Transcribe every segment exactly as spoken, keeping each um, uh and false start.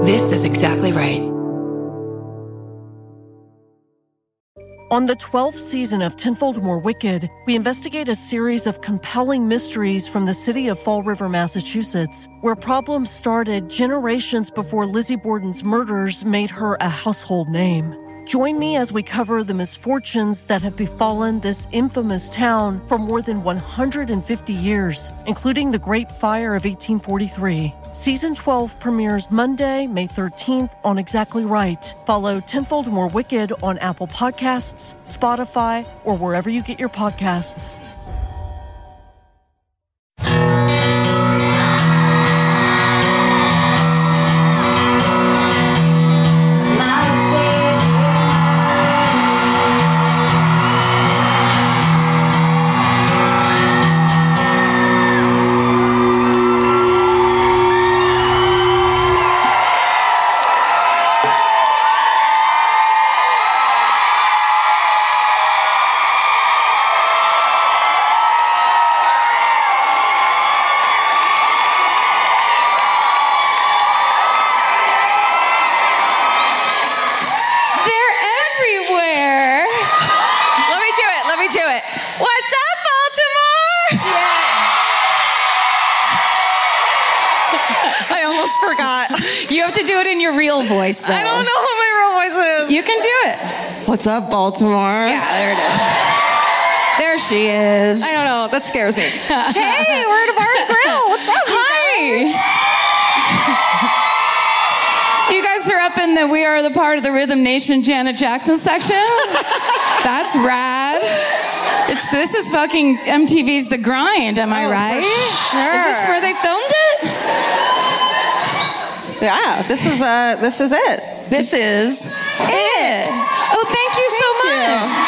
This is exactly right. On the twelfth season of Tenfold More Wicked, we investigate a series of compelling mysteries from the city of Fall River, Massachusetts, where problems started generations before Lizzie Borden's murders made her a household name. Join me as we cover the misfortunes that have befallen this infamous town for more than one hundred fifty years, including the Great Fire of eighteen forty-three. Season twelve premieres Monday, May thirteenth on Exactly Right. Follow Tenfold More Wicked on Apple Podcasts, Spotify, or wherever you get your podcasts. Voice, though. I don't know what my real voice is. You can do it. What's up, Baltimore? Yeah, there it is. There she is. I don't know. That scares me. Hey, we're at a bar and grill. What's up? Hi. You guys are up in the We Are the Part of the Rhythm Nation Janet Jackson section. That's rad. It's this is fucking M T V's The Grind. Am I oh, right? Sure. Is this where they filmed it? Yeah, this is uh, this is it. This is it. it. Oh, thank you so thank much.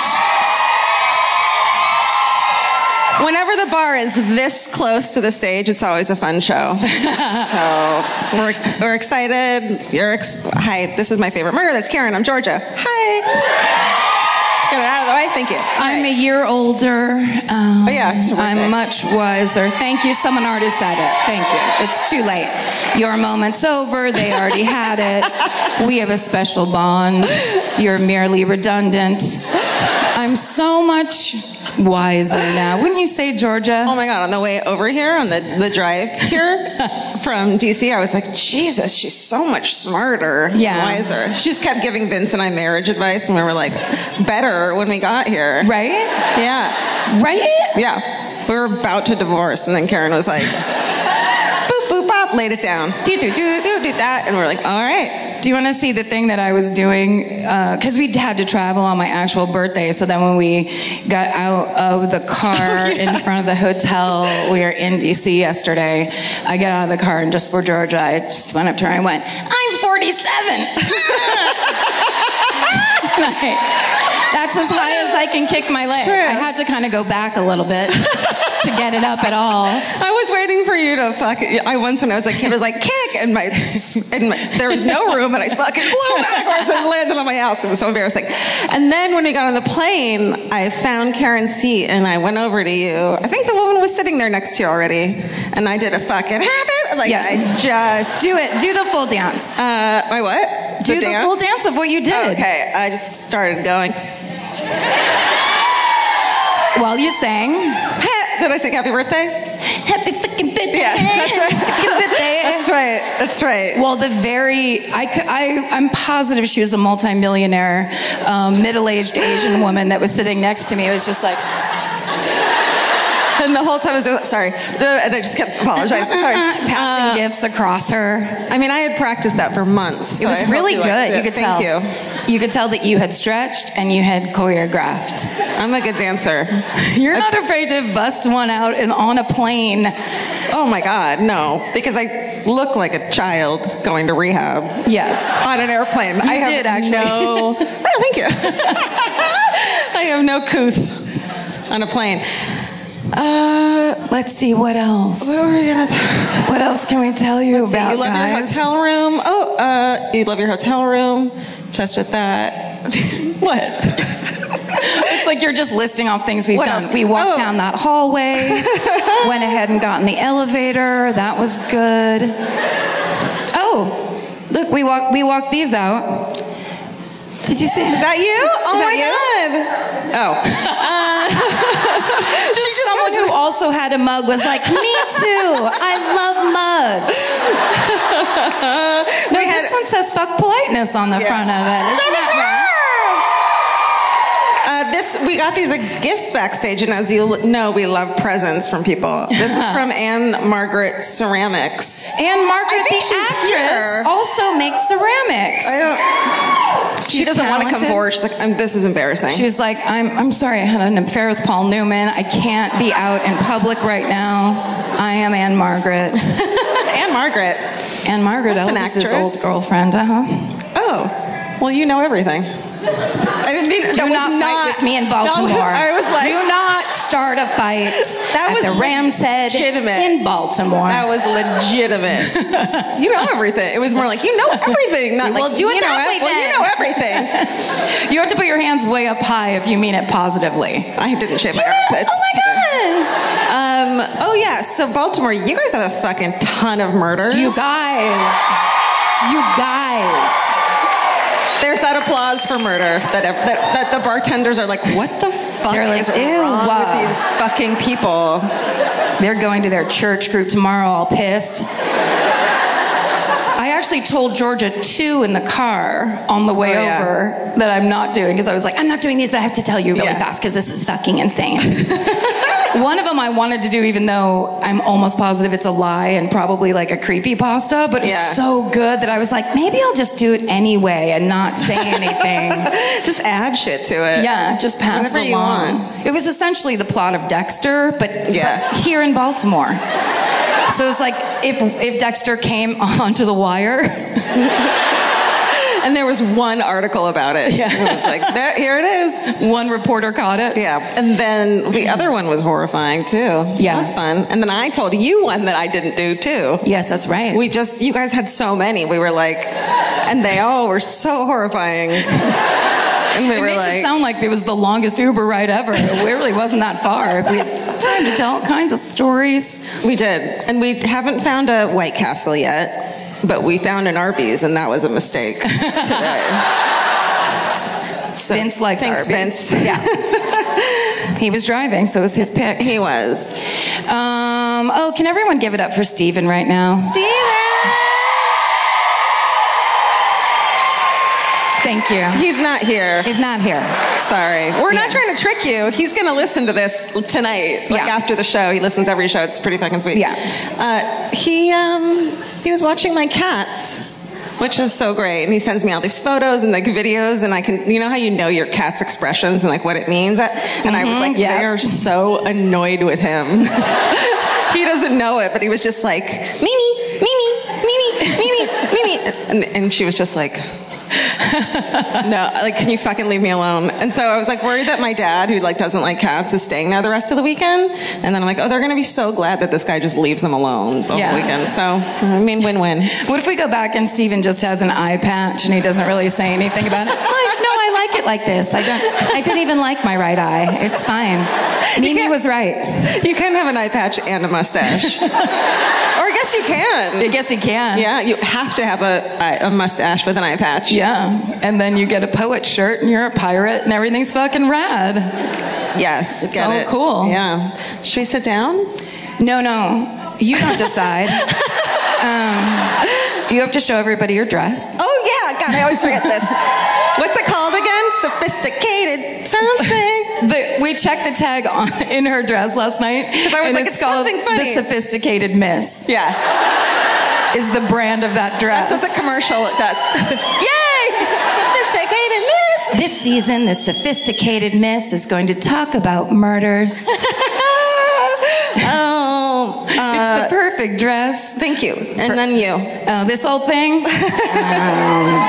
You. Whenever the bar is this close to the stage, it's always a fun show. So we're we're excited. You're ex- hi. This is my favorite murder. That's Karen. I'm Georgia. Hi. Let's get it out of the way. Thank you. All I'm right. a year older. Um, oh yeah, it's I'm much wiser. Thank you. Someone already said it. Thank you. It's too late. Your moment's over. They already had it. We have a special bond. You're merely redundant. I'm so much wiser now. Wouldn't you say, Georgia? Oh my God, on the way over here, on the, the drive here from D C, I was like, Jesus, she's so much smarter, yeah. wiser. She just kept giving Vince and I marriage advice, and we were like, better when we got here. Right? Yeah. Right? Yeah. We were about to divorce, and then Karen was like, boop, boop, bop, laid it down. Do, do, do, do, do that. And we're like, all right. Do you want to see the thing that I was doing? Because uh, we had to travel on my actual birthday. So then when we got out of the car oh, yeah. in front of the hotel, we were in D C yesterday. I get out of the car, and just for Georgia, I just went up to her and I went, I'm forty-seven. Like, that's as high as I can kick my leg. True. I had to kind of go back a little bit to get it up at all. I was waiting for you to fuck it. I once when I was a kid was like kick, and my and my, there was no room, and I fucking flew backwards and landed on my ass. It was so embarrassing. And then when we got on the plane, I found Karen's seat, and I went over to you. I think the woman was sitting there next to you already, and I did a fucking habit. Like yeah. I just do it. Do the full dance. Uh, my what? Do the, the dance? full dance of what you did. Oh, okay, I just started going. While you sang. Did I sing Happy Birthday? Happy fucking birthday. Yeah, that's right. Happy birthday. That's right. That's right. Well, the very, I, I, I'm positive she was a multimillionaire, um, middle-aged Asian woman that was sitting next to me. It was just like. And the whole time I was, sorry, and I just kept apologizing. Sorry. Passing uh, gifts across her. I mean, I had practiced that for months. It was so really good. You could Thank tell. you. You could tell that you had stretched and you had choreographed. I'm a good dancer. You're I, not afraid to bust one out in, on a plane. Oh my God, no. Because I look like a child going to rehab. Yes. On an airplane. You I have did, actually. No, oh, thank you. I have no couth on a plane. Uh, let's see, what else? What were we gonna? Th- what else can we tell you let's about? See, you love guys? your hotel room. Oh, uh, you love your hotel room. Obsessed with that. What? It's like you're just listing off things we've what done. Else? We walked oh. down that hallway. Went ahead and got in the elevator. That was good. Oh. Look, we walk we walked these out. Did you see? Is that you? Oh Is my that god. Oh. Uh, just, just someone who also had a mug was like, me too. I love mugs. No, we this had, one says fuck politeness on the yeah. front of it. So Isn't does that right? Uh, this we got these ex- gifts backstage, and as you know, we love presents from people. This is from Anne Margaret Ceramics. Anne Margaret, I think the she's actress, here. also makes ceramics. I don't. She She's doesn't want to come talented. forward. She's like, um, this is embarrassing. She's like, I'm, I'm sorry, I had an affair with Paul Newman. I can't be out in public right now. I am Anne Margaret. Anne Margaret. Anne Margaret, That's an Elvis's actress. old girlfriend, uh-huh. Oh, well, you know everything. I didn't mean. Do that not was fight with me in Baltimore. No, I was like, do not start a fight That at was the Ram's Head legitimate. in Baltimore. that was legitimate. You know everything. It was more like, you know everything. Not Well, like, do it you know, that way well, then. you know everything. You have to put your hands way up high if you mean it positively. I didn't shave my Yeah, armpits. oh my today. Um, oh yeah, so Baltimore, you guys have a fucking ton of murders. You guys. You guys. There's that applause for murder that, ev- that that the bartenders are like, what the fuck They're like, is "Ew, wrong wow." with these fucking people? They're going to their church group tomorrow all pissed. I actually told Georgia two in the car on the way Oh, yeah. over that I'm not doing because I was like, I'm not doing these, but I have to tell you really Yeah. fast because this is fucking insane. One of them I wanted to do even though I'm almost positive it's a lie and probably like a creepypasta, but it was Yeah. so good that I was like, maybe I'll just do it anyway and not say anything. Just add shit to it. Yeah, just pass Whatever it you along. want. It was essentially the plot of Dexter, but, Yeah. but here in Baltimore. So it's like if if Dexter came onto The Wire. And there was one article about it. Yeah. It was like, there, here it is. One reporter caught it. Yeah. And then the other one was horrifying too. Yeah. That was fun. And then I told you one that I didn't do too. Yes, that's right. We just, you guys had so many. We were like, and they all were so horrifying. And we it were makes like, it sound like it was the longest Uber ride ever. It really wasn't that far. We had time to tell all kinds of stories. we did. And we haven't found a White Castle yet, but we found an Arby's, and that was a mistake today. So, Vince likes thanks, Arby's. Vince. Yeah. He was driving, so it was his pick. He was. Um, oh, can everyone give it up for Steven right now? Thank you. He's not here. He's not here. Sorry. We're Yeah. not trying to trick you. He's going to listen to this tonight, like Yeah. after the show. He listens to every show. It's pretty fucking sweet. Yeah. Uh, he um, he was watching my cats, which is so great. And he sends me all these photos and like videos, and I can, you know how you know your cat's expressions and like what it means. And I was like, yeah. they are so annoyed with him. He doesn't know it, but he was just like, Mimi, Mimi, Mimi, Mimi, Mimi, and and she was just like. No, like, can you fucking leave me alone? And so I was like worried that my dad, who like doesn't like cats, is staying there the rest of the weekend. And then I'm like, oh, they're gonna be so glad that this guy just leaves them alone the Yeah. whole weekend. So I mean, win-win. What if we go back and Steven just has an eye patch and he doesn't really say anything about it? Like, no, I like it like this. I don't. I didn't even like my right eye. It's fine. Mimi can't- was right. You can have an eye patch and a mustache, or I guess you can. I guess he can. Yeah, you have to have a, a mustache with an eye patch. Yeah. And then you get a poet shirt and you're a pirate and everything's fucking rad. Yes, It's get all it. cool. Yeah. Should we sit down? No, no. You don't decide. um, you have to show everybody your dress. Oh yeah, God, I always forget this. What's it called again? Sophisticated something. The, we checked the tag on in her dress last night. I was and like, it's it's called something funny. the Sophisticated Miss. Yeah. Is the brand of that dress. That's what the commercial does. Yay! Sophisticated myth. This season, the Sophisticated Miss is going to talk about murders. Oh, It's uh, the perfect dress. thank you. And then you. Oh, this old thing? Um,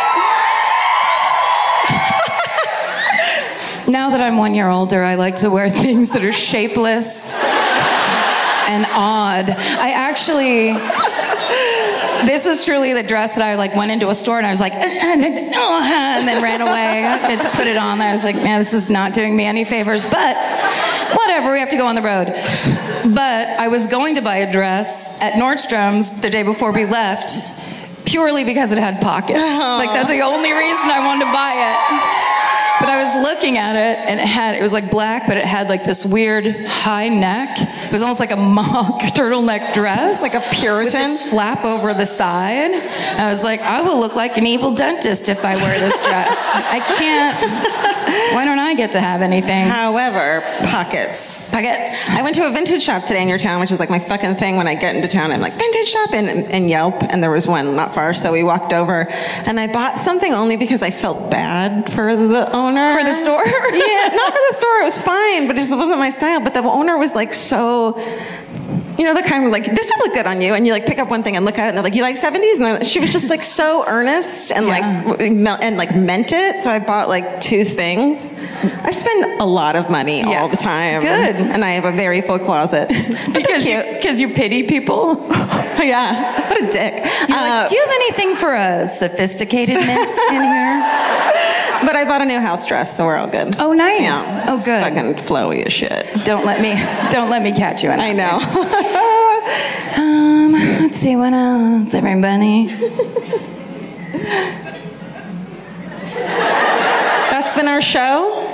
now that I'm one year older, I like to wear things that are shapeless and odd. I actually... This was truly the dress that I like went into a store and I was like, and then ran away and put it on there. I was like, man, this is not doing me any favors, but whatever, we have to go on the road. But I was going to buy a dress at Nordstrom's the day before we left. purely because it had pockets. Oh. Like, that's the only reason I wanted to buy it. But I was looking at it, and it had, it was like black, but it had like this weird high neck. It was almost like a mock turtleneck dress. Like a Puritan? With this flap over the side. And I was like, I will look like an evil dentist if I wear this dress. I can't. Why don't I get to have anything? However, pockets. Pockets. I went to a vintage shop today in your town, which is like my fucking thing when I get into town. I'm like, vintage shop in, in Yelp, and there was one not far, so we walked over, and I bought something only because I felt bad for the owner. For the store? Yeah, not for the store. It was fine, but it just wasn't my style. But the owner was like so, you know, the kind of like, this would look good on you. And you like pick up one thing and look at it, and they're like, you like seventies? And she was just like so earnest and yeah. like and like meant it. So I bought like two things. I spend a lot of money yeah. all the time. Good. And I have a very full closet. Because you, because you pity people? Yeah. What a dick. You're uh, like, do you have anything for a sophisticated miss in here? But I bought a new house dress, so we're all good. Oh, nice. Yeah, oh, it's good. Fucking flowy as shit. Don't let me, don't let me catch you in it. I know. um, let's see, what else, everybody? That's been our show.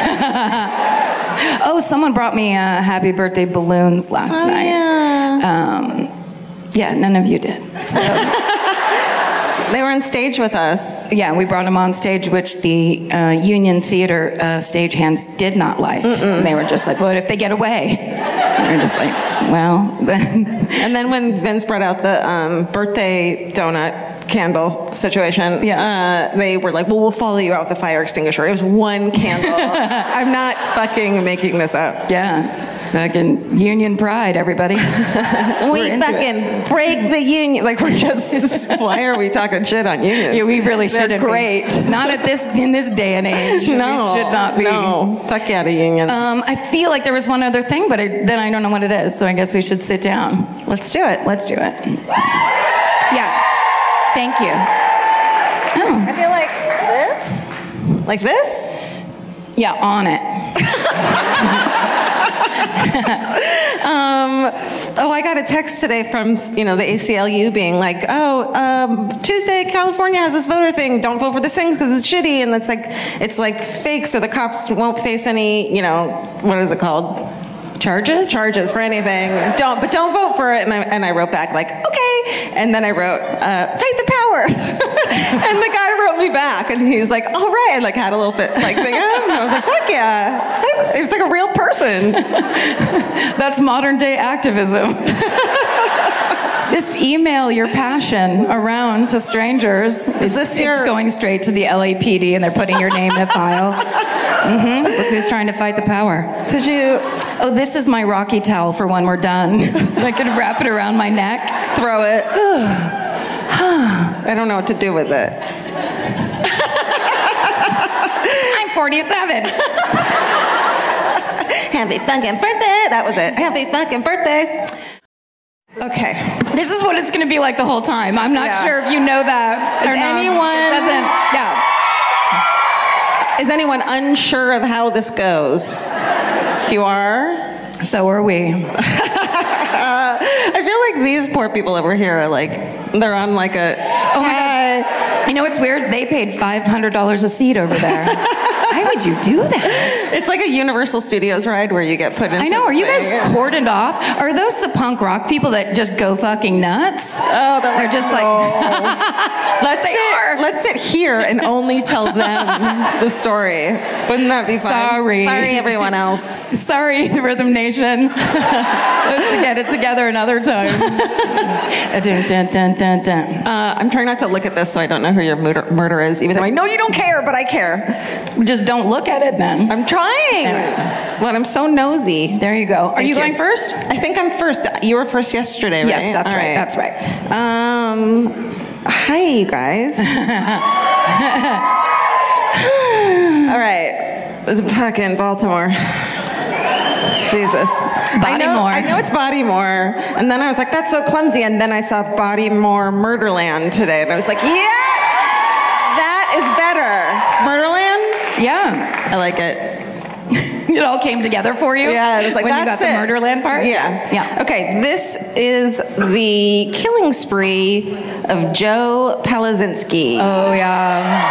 Oh, someone brought me uh, happy birthday balloons last oh, night. Yeah. Um, yeah, none of you did. So. They were on stage with us. Yeah, we brought them on stage, which the uh, Union Theater uh, stagehands did not like. And they were just like, what if they get away? And we were just like, well. And then when Vince brought out the um, birthday donut candle situation, yeah. uh, they were like, well, we'll follow you out with the fire extinguisher. It was one candle. I'm not fucking making this up. Yeah. Fucking Union pride, everybody. We fucking break the union. Like, we're just, why are we talking shit on unions? Yeah, we really shouldn't. They're great. Be. Not at this, in this day and age. No. We should not be. No. Fuck out of unions. Um, I feel like there was one other thing, but I, then I don't know what it is, so I guess we should sit down. Let's do it. Let's do it. Yeah. Thank you. Oh. I feel like this? Like this? Yeah, on it. um, oh, I got a text today from, you know, the A C L U being like, oh, um, Tuesday, California has this voter thing. Don't vote for this thing because it's shitty. And it's like, it's like fake, so the cops won't face any, you know, what is it called? Charges? Charges for anything. Don't, but don't vote for it. And I, and I wrote back like, okay. And then I wrote, uh, fight the power. And the guy wrote me back, and he's like, all right. And like had a little fit, like thing on. And I was like, fuck yeah. It's like a real person. That's modern day activism. Just email your passion around to strangers. Is this your... It's going straight to the L A P D, and they're putting your name in a file. Mm-hmm. Look who's trying to fight the power. Did you... Oh, this is my Rocky towel for when we're done. I could wrap it around my neck. Throw it. I don't know what to do with it. I'm forty-seven. Happy fucking birthday. That was it. Happy fucking birthday. Okay. This is what it's going to be like the whole time. I'm not yeah. sure if you know that. Is or not. anyone... It doesn't... Yeah. Is anyone unsure of how this goes? You are? So are we. I feel like these poor people over here are like, they're on like a... Oh my God. You know what's weird? They paid five hundred dollars a seat over there. Why would you do that? It's like a Universal Studios ride where you get put into... I know. Are you guys cordoned off? Are those the punk rock people that just go fucking nuts? Oh, they're, they're just no. like... let's sit. Are. Let's sit here and only tell them the story. Wouldn't that be fun? Sorry. Sorry, everyone else. Sorry, the Rhythm Nation. Let's get it together another time. dun, dun, dun, dun, dun. Uh, I'm trying not to look at this so I don't know who your murder, murder is, even though I know you don't care, but I care. Just don't look at it then. I'm trying. Anyway. Well, I'm so nosy. There you go. Are Thank you going you. first? I think I'm first. You were first yesterday, right? Yes, that's All right. right. That's right. Um, hi, you guys. All right. It's fucking Baltimore. Jesus. Bodymore. I know, I know it's Bodymore. And then I was like, that's so clumsy. And then I saw Bodymore Murderland today. And I was like, yeah, that is better. Murderland? Yeah. I like it. It all came together for you? Yeah, it was like, when that's you got it. the Murderland part? Yeah. Yeah. Okay, this is the killing spree of Joe Palazinski. Oh, yeah.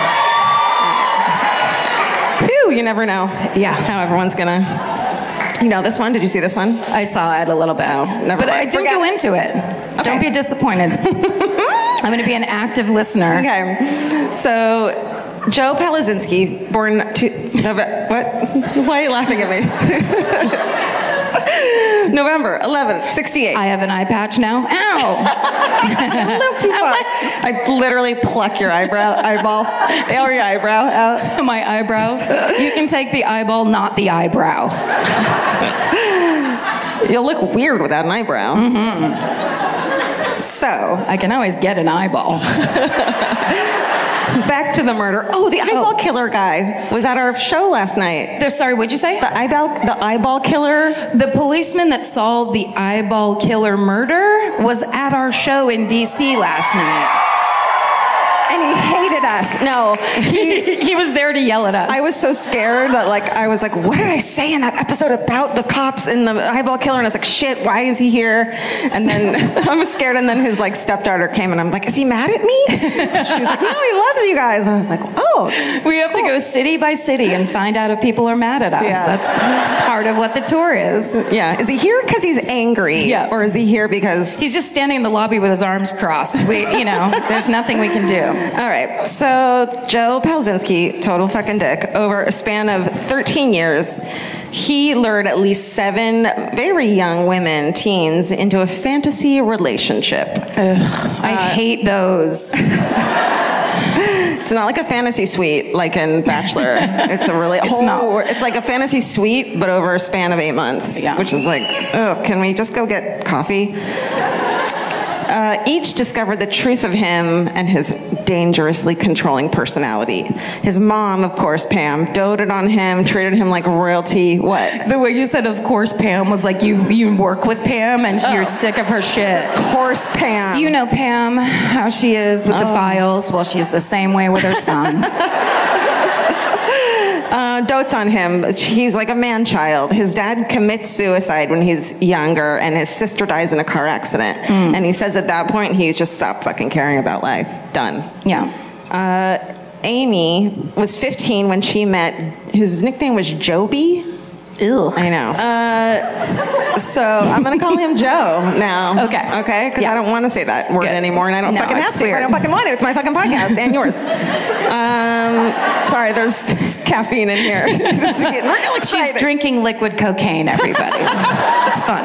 Phew, you never know. Yeah. How everyone's gonna... You know this one? Did you see this one? I saw it a little bit. Oh, never but mind. I did Forget go it. into it. Okay. Don't be disappointed. I'm going to be an active listener. Okay. So, Joe Palazinski, born to... Nove- what? Why are you laughing at me? November eleventh, sixty-eight. I have an eye patch now. Ow! A little too far. I literally pluck your eyebrow, eyeball, or your eyebrow out. My eyebrow. You can take the eyeball, not the eyebrow. You'll look weird without an eyebrow. Mm-hmm. So, I can always get an eyeball. back to the murder. Oh, the eyeball oh. killer guy was at our show last night. The, sorry, what'd you say? The eyeball, the eyeball killer. The policeman that solved the eyeball killer murder was at our show in D C last night. And he hated us. No, he, he was there to yell at us. I was so scared that, like, I was like, what did I say in that episode about the cops and the eyeball killer? And I was like, shit, why is he here? And then I was scared. And then his, like, stepdaughter came and I'm like, is he mad at me? She was like, no, he loves you guys. And I was like, oh. We have cool. to go city by city and find out if people are mad at us. Yeah. That's, that's part of what the tour is. Yeah. Is he here because he's angry? Yeah. Or is he here because... He's just standing in the lobby with his arms crossed. We, you know, there's nothing we can do. All right, so Joe Palazinski, total fucking dick, over a span of thirteen years, he lured at least seven very young women, teens, into a fantasy relationship. Ugh, I uh, hate those. It's not like a fantasy suite like in Bachelor. It's a really it's whole, not. It's like a fantasy suite, but over a span of eight months, yeah. which is like, oh, can we just go get coffee? Uh, each discovered the truth of him and his dangerously controlling personality. His mom, of course, Pam, doted on him, treated him like royalty. What? The way you said, of course, Pam, was like you you work with Pam and oh. you're sick of her shit. Of course, Pam. You know Pam, how she is with oh. the files. Well, she's the same way with her son. Uh, dotes on him. He's like a man-child. His dad commits suicide when he's younger, and his sister dies in a car accident. Mm. And he says at that point, he's just stopped fucking caring about life. Done. Yeah. Uh, Amy was fifteen when she met, his nickname was Joby. Ew. I know. Uh, so I'm going to call him Joe now. Okay. Okay? Because yeah. I don't want to say that word Good. anymore, and I don't no, fucking have to. Weird. I don't fucking want to. It's my fucking podcast and yours. Um, sorry, there's caffeine in here. She's drinking liquid cocaine, everybody. It's fun.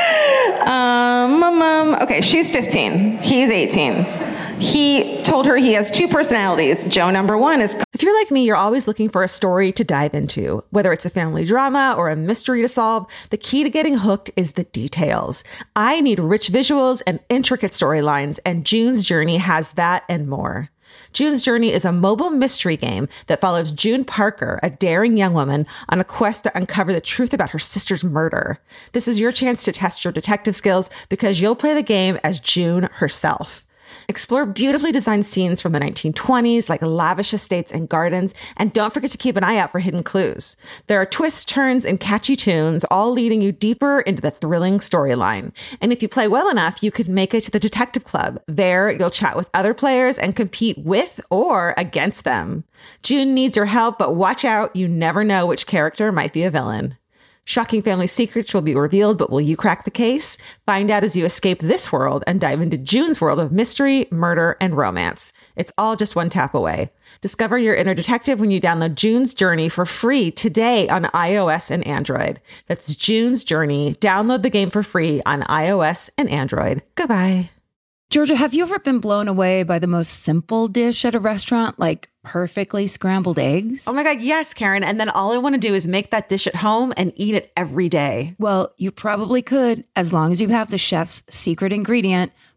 Um, um, okay, she's fifteen. He's eighteen. He told her he has two personalities. Joe number one is... If you're like me, you're always looking for a story to dive into. Whether it's a family drama or a mystery to solve, the key to getting hooked is the details. I need rich visuals and intricate storylines, and June's Journey has that and more. June's Journey is a mobile mystery game that follows June Parker, a daring young woman, on a quest to uncover the truth about her sister's murder. This is your chance to test your detective skills because you'll play the game as June herself. Explore beautifully designed scenes from the nineteen twenties, like lavish estates and gardens, and don't forget to keep an eye out for hidden clues. There are twists, turns, and catchy tunes, all leading you deeper into the thrilling storyline. And if you play well enough, you could make it to the Detective Club. There, you'll chat with other players and compete with or against them. June needs your help, but watch out, you never know which character might be a villain. Shocking family secrets will be revealed, but will you crack the case? Find out as you escape this world and dive into June's world of mystery, murder, and romance. It's all just one tap away. Discover your inner detective when you download June's Journey for free today on iOS and Android. That's June's Journey. Download the game for free on iOS and Android. Goodbye. Georgia, have you ever been blown away by the most simple dish at a restaurant, like perfectly scrambled eggs? Oh my God, yes, Karen. And then all I want to do is make that dish at home and eat it every day. Well, you probably could, as long as you have the chef's secret ingredient,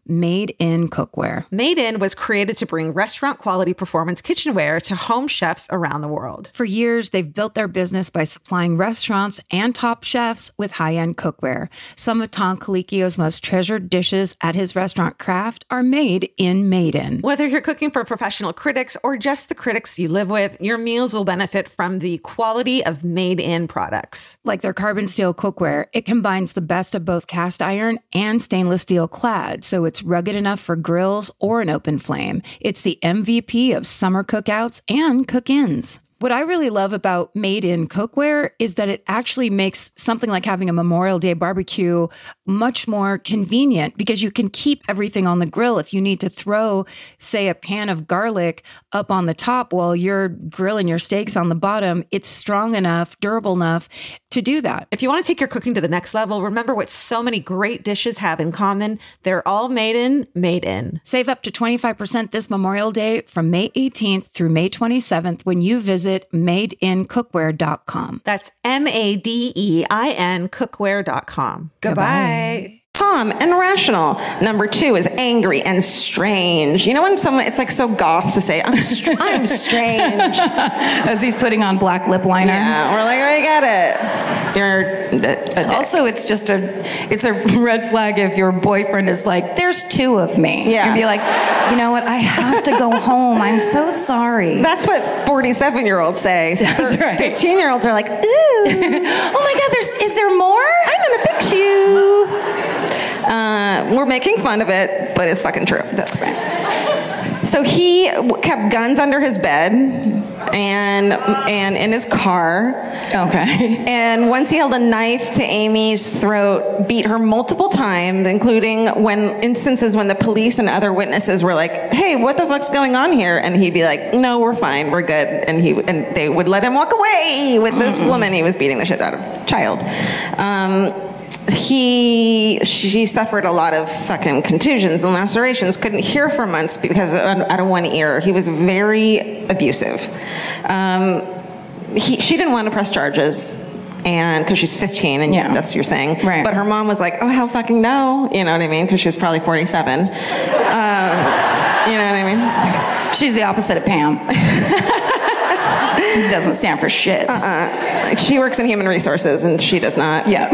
Made in Cookware. Made In was created to bring restaurant quality performance kitchenware to home chefs around the world. For years, they've built their business by supplying restaurants and top chefs with high-end cookware. Some of Tom Colicchio's most treasured dishes at his restaurant Craft are made in Made In. Whether you're cooking for professional critics or just the critics you live with, your meals will benefit from the quality of Made In products. Like their carbon steel cookware, it combines the best of both cast iron and stainless steel clad, so it's rugged enough for grills or an open flame. It's the M V P of summer cookouts and cook-ins. What I really love about Made In Cookware is that it actually makes something like having a Memorial Day barbecue much more convenient because you can keep everything on the grill. If you need to throw, say, a pan of garlic up on the top while you're grilling your steaks on the bottom, it's strong enough, durable enough to do that. If you want to take your cooking to the next level, remember what so many great dishes have in common. They're all made in, made in. Save up to twenty-five percent this Memorial Day from May eighteenth through May twenty-seventh when you visit made in cookware dot com. That's M A D E I N cookware dot com. Goodbye. Calm and rational. Number two is angry and strange. You know when someone, it's like so goth to say, I'm, str- I'm strange. As he's putting on black lip liner. Yeah, we're like, I get it. You're a, a Also, it's just a, it's a red flag if your boyfriend is like, there's two of me. Yeah. You'd be like, you know what, I have to go home. I'm so sorry. That's what forty-seven-year-olds say. That's right. fifteen-year-olds are like, ooh. Oh my God, there's, is there more? I'm gonna fix you. Uh, we're making fun of it, but it's fucking true. That's right. So he w- kept guns under his bed and and in his car. Okay. And once he held a knife to Amy's throat, beat her multiple times, including when instances when the police and other witnesses were like, "Hey, what the fuck's going on here?" And he'd be like, "No, we're fine, we're good." And he and they would let him walk away with this mm-hmm. woman he was beating the shit out of, child. Um, He, she suffered a lot of fucking contusions and lacerations, couldn't hear for months because out of one ear. He was very abusive. Um, he, she didn't want to press charges, and because she's fifteen and yeah. that's your thing. Right. But her mom was like, oh, hell fucking no. You know what I mean? Because she was probably forty-seven. Um, you know what I mean? She's the opposite of Pam. Doesn't stand for shit. Uh-uh. She works in human resources and she does not. Yeah.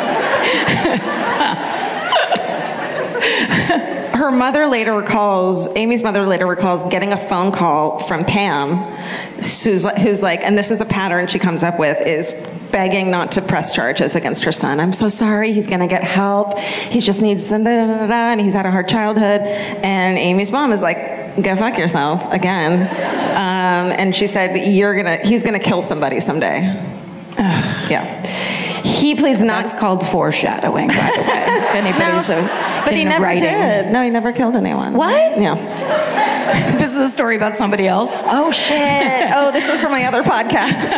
Her mother later recalls, Amy's mother later recalls getting a phone call from Pam, who's, who's like, and this is a pattern she comes up with, is begging not to press charges against her son. I'm so sorry, he's going to get help. He just needs, da, da, da, da, and he's had a hard childhood. And Amy's mom is like, go fuck yourself, again. Um, and she said, "You're gonna, he's going to kill somebody someday." Yeah. He pleads not. That's called foreshadowing, by the way. If anybody's no, a, but he never writing. did. No, he never killed anyone. What? Yeah. This is a story about somebody else. Oh shit! Oh, this is for my other podcast.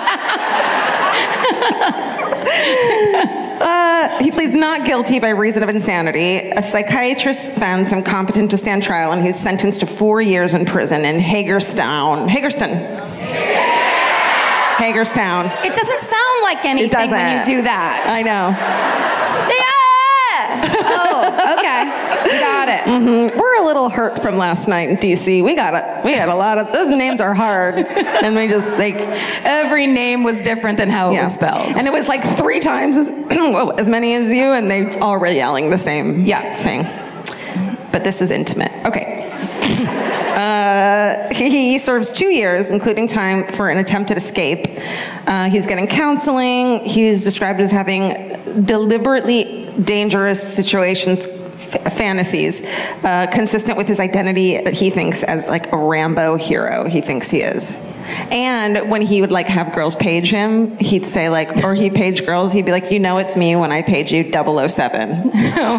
uh, he pleads not guilty by reason of insanity. A psychiatrist found him competent to stand trial, and he's sentenced to four years in prison in Hagerstown. Hagerstown. Hagerstown. It doesn't sound like anything when you do that. I know. Yeah. Oh, okay. We got it. Mm-hmm. We're a little hurt from last night in D C. We got a, we had a lot of, those names are hard. And we just like. Every name was different than how it yeah. was spelled. And it was like three times as, as many as you, and they all were yelling the same yeah. thing. But this is intimate. Okay. Uh, he serves two years, including time for an attempted escape. Uh, he's getting counseling. He's described as having deliberately dangerous situations, f- fantasies, uh, consistent with his identity that he thinks as like a Rambo hero. He thinks he is. And when he would like have girls page him, he'd say like, or he'd page girls, he'd be like, you know it's me when I page you double oh seven. You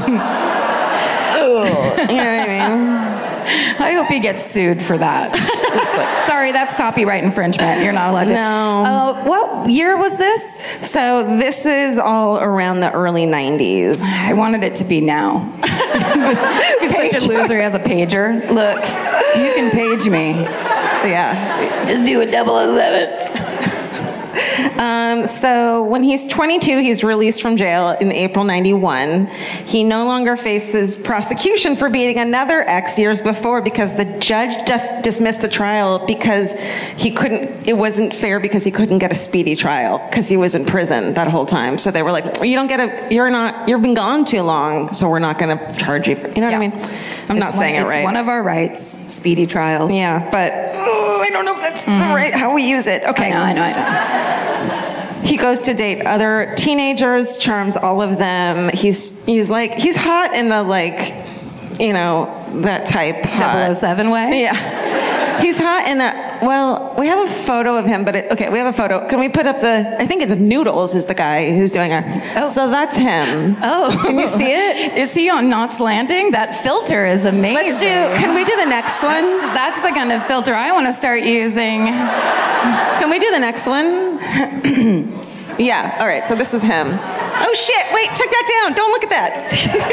know what I mean? I hope he gets sued for that. Like, sorry, that's copyright infringement. You're not allowed to. No. Uh, what year was this? So this is all around the early nineties. I wanted it to be now. He's such a loser. He has a pager. Look, you can page me. Yeah. Just do a double oh seven. Um, so when he's twenty-two, he's released from jail in April ninety-one. He no longer faces prosecution for beating another ex years before because the judge just dismissed the trial because he couldn't, it wasn't fair because he couldn't get a speedy trial because he was in prison that whole time. So they were like, you don't get a, you're not, you've been gone too long, so we're not going to charge you for, you know what Yeah. I mean? I'm It's not saying one, it right. It's one of our rights, speedy trials. Yeah, but oh, I don't know if that's the right how we use it. Okay. I know, I know, I know. He goes to date other teenagers, charms all of them. He's he's like he's hot in the like, you know, that type double hot. oh seven way? Yeah. He's hot in a, well, we have a photo of him, but it, okay, we have a photo. Can we put up the, I think it's Noodles is the guy who's doing our, Oh. so that's him. Oh. Can you see it? Is he on Knots Landing? That filter is amazing. Let's do, can we do the next one? That's, that's the kind of filter I want to start using. Can we do the next one? Yeah, all right, so this is him. Oh shit, wait, check that down. Don't look at that.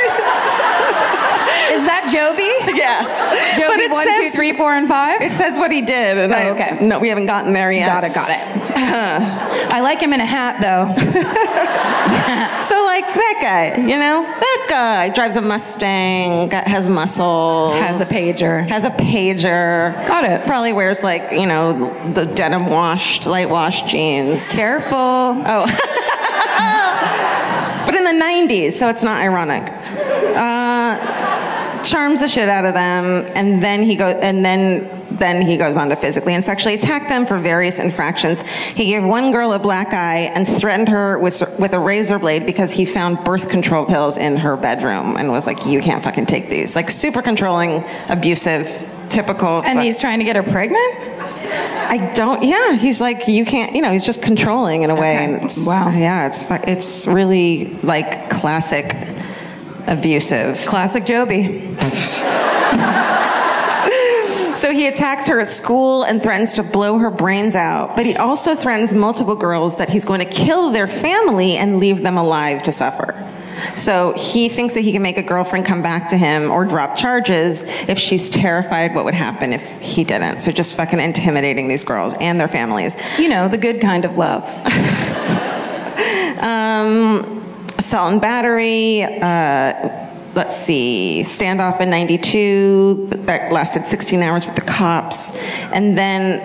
Is that Joby? Yeah. But Joby it one, says- two, three, four, and five? It says what he did. And Oh, I- okay. No, we haven't gotten there yet. Got it, got it. I like him in a hat, though. So like that guy, you know, that guy drives a Mustang, got, has muscles, Has a pager. has a pager. Got it. Probably wears like, you know, the denim washed, light washed jeans. Careful. Oh. But in the nineties, so it's not ironic. Uh, charms the shit out of them, and then he goes, and then then he goes on to physically and sexually attack them for various infractions. He gave one girl a black eye and threatened her with with a razor blade because he found birth control pills in her bedroom and was like, "You can't fucking take these." Like super controlling, abusive, typical. And fu- he's trying to get her pregnant? I don't. Yeah, he's like you can't. You know, he's just controlling in a way. Okay. And it's, Wow. Yeah, it's fu- it's really like classic abusive. Classic Joby. So he attacks her at school and threatens to blow her brains out. But he also threatens multiple girls that he's going to kill their family and leave them alive to suffer. So he thinks that he can make a girlfriend come back to him or drop charges if she's terrified what would happen if he didn't. So just fucking intimidating these girls and their families. You know, the good kind of love. Um, assault and battery. Uh, let's see. Standoff in ninety-two. That lasted sixteen hours with the cops. And then...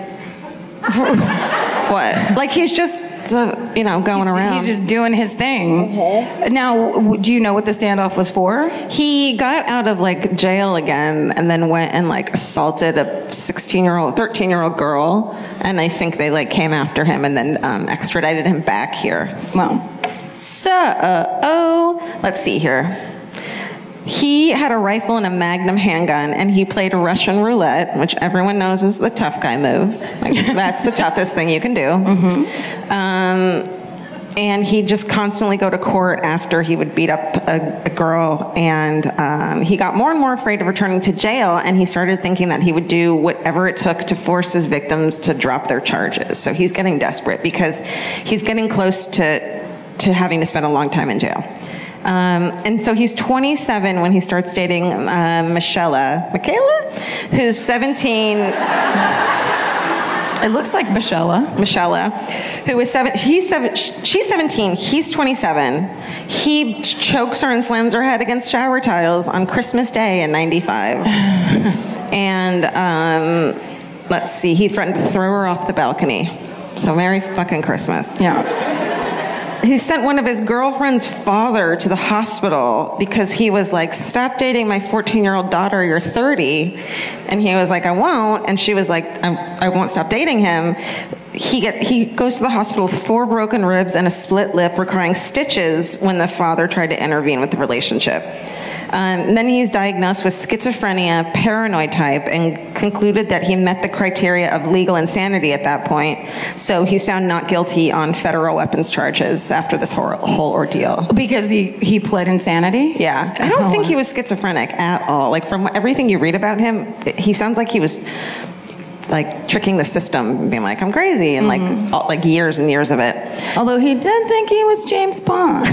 what? Like he's just, uh, you know, going around. He's just doing his thing. Now, w- do you know what the standoff was for? He got out of like jail again and then went and like assaulted a sixteen year old, thirteen year old girl. And I think they like came after him and then um, extradited him back here. Well, So, uh, oh, let's see here. He had a rifle and a Magnum handgun, and he played Russian roulette, which everyone knows is the tough guy move. Like, that's the toughest thing you can do. Mm-hmm. Um, and he'd just constantly go to court after he would beat up a, a girl, and um, he got more and more afraid of returning to jail, and he started thinking that he would do whatever it took to force his victims to drop their charges. So he's getting desperate because he's getting close to to having to spend a long time in jail. Um, and so he's twenty-seven when he starts dating uh, Michelle, Michaela, who's seventeen. it looks like Michelle. Michelle, who is seven. He's seven. She's seventeen. He's twenty-seven. He chokes her and slams her head against shower tiles on Christmas Day in ninety-five. And um, let's see. He threatened to throw her off the balcony. So Merry fucking Christmas. Yeah. He sent one of his girlfriend's father to the hospital because he was like, stop dating my fourteen-year-old daughter, you're thirty. And he was like, I won't. And she was like, I'm, I won't stop dating him. He get he goes to the hospital with four broken ribs and a split lip requiring stitches when the father tried to intervene with the relationship. Um, and then he's diagnosed with schizophrenia, paranoid type, and concluded that he met the criteria of legal insanity at that point. So he's found not guilty on federal weapons charges after this whole, whole ordeal. Because he, he pled insanity? Yeah. I don't think he was schizophrenic at all. Like, from everything you read about him, he sounds like he was like tricking the system, being like, I'm crazy, and like all, like years and years of it. Although he did think he was James Bond.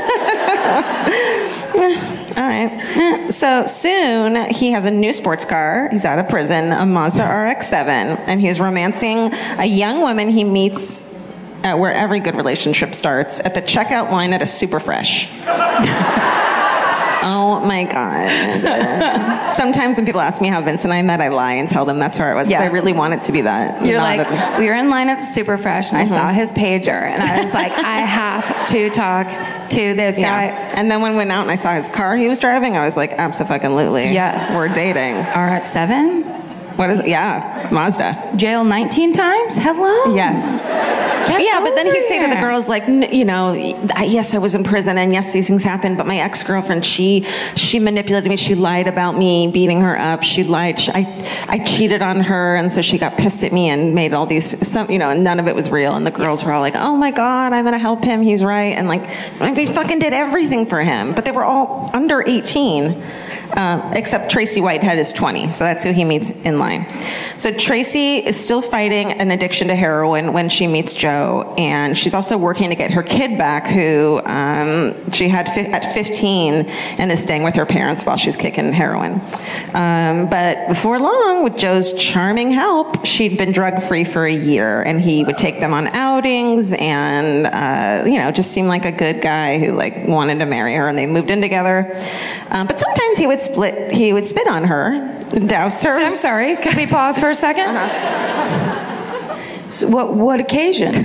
All right. So soon he has a new sports car. He's out of prison, a Mazda R X seven, and he's romancing a young woman he meets at where every good relationship starts, at the checkout line at a Superfresh. Oh my God. Sometimes when people ask me how Vince and I met, I lie and tell them that's where it was, because Yeah. I really want it to be that. You're Not like, a- we were in line at the Superfresh, and I saw his pager, and I was like, I have to talk to this guy. yeah. And then when we went out and I saw his car he was driving, I was like, abso-fucking-lutely. Yes. We're dating. R X seven? What is it? Yeah, Mazda. Jail nineteen times? Hello? Yes. Get yeah, but then over he'd say to the here. girls, like, n- you know, I- yes, I was in prison, and yes, these things happened, but my ex-girlfriend, she she manipulated me. She lied about me beating her up. She lied. She, I I cheated on her, and so she got pissed at me and made all these, some, you know, and none of it was real. And the girls were all like, oh my God, I'm going to help him. He's right. And like, we fucking did everything for him. But they were all under eighteen. Uh, except Tracy Whitehead is twenty, so that's who he meets in line. So Tracy is still fighting an addiction to heroin when she meets Joe, and she's also working to get her kid back, who um, she had fi- at fifteen and is staying with her parents while she's kicking heroin. Um, but before long, with Joe's charming help, she'd been drug-free for a year, and he would take them on outings, and uh, you know, just seemed like a good guy who like wanted to marry her, and they moved in together. Um, but sometimes he would split. He would spit on her, douse her. So I'm sorry, could we pause for a second? Uh-huh. So what, what occasion?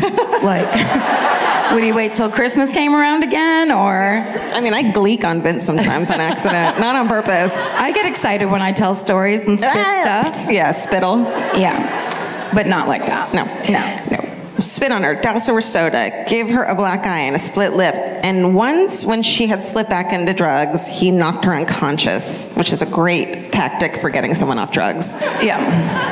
Like, would he wait till Christmas came around again, or? I mean, I gleek on Vince sometimes on accident, not on purpose. I get excited when I tell stories and spit stuff. Yeah, spittle. Yeah, but not like that. No, No. no. Spit on her, douse her with soda, gave her a black eye and a split lip. And once, when she had slipped back into drugs, he knocked her unconscious, which is a great tactic for getting someone off drugs. Yeah.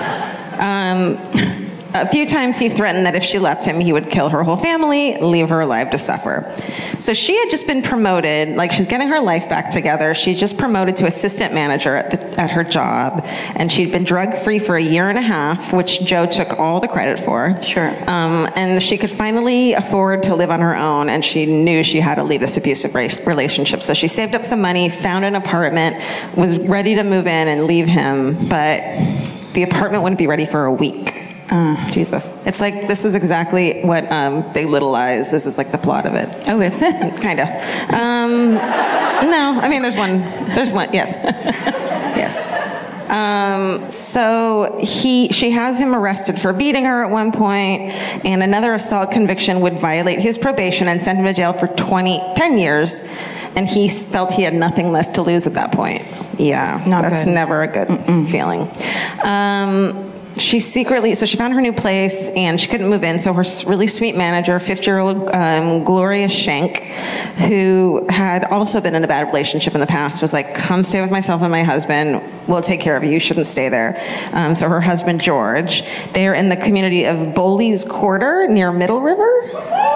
Um, a few times he threatened that if she left him, he would kill her whole family, leave her alive to suffer. So she had just been promoted, like she's getting her life back together. She's just promoted to assistant manager at, the, at her job, and she'd been drug-free for a year and a half, which Joe took all the credit for. Sure. Um, and she could finally afford to live on her own, and she knew she had to leave this abusive race, relationship. So she saved up some money, found an apartment, was ready to move in and leave him, but the apartment wouldn't be ready for a week. Uh, Jesus. It's like, this is exactly what um, Big Little Lies, this is like the plot of it. Oh, is it? Kind of. Um, no, I mean, there's one, there's one, yes. Yes. Um, so he, she has him arrested for beating her at one point, and another assault conviction would violate his probation and send him to jail for twenty, ten years. And he felt he had nothing left to lose at that point. Yeah, Not that's good. never a good Mm-mm. feeling. Um, she secretly, so she found her new place and she couldn't move in. So her really sweet manager, fifty-year-old um, Gloria Schenk, who had also been in a bad relationship in the past, was like, come stay with myself and my husband. We'll take care of you. You shouldn't stay there. Um, so her husband, George, they are in the community of Bowley's Quarter near Middle River.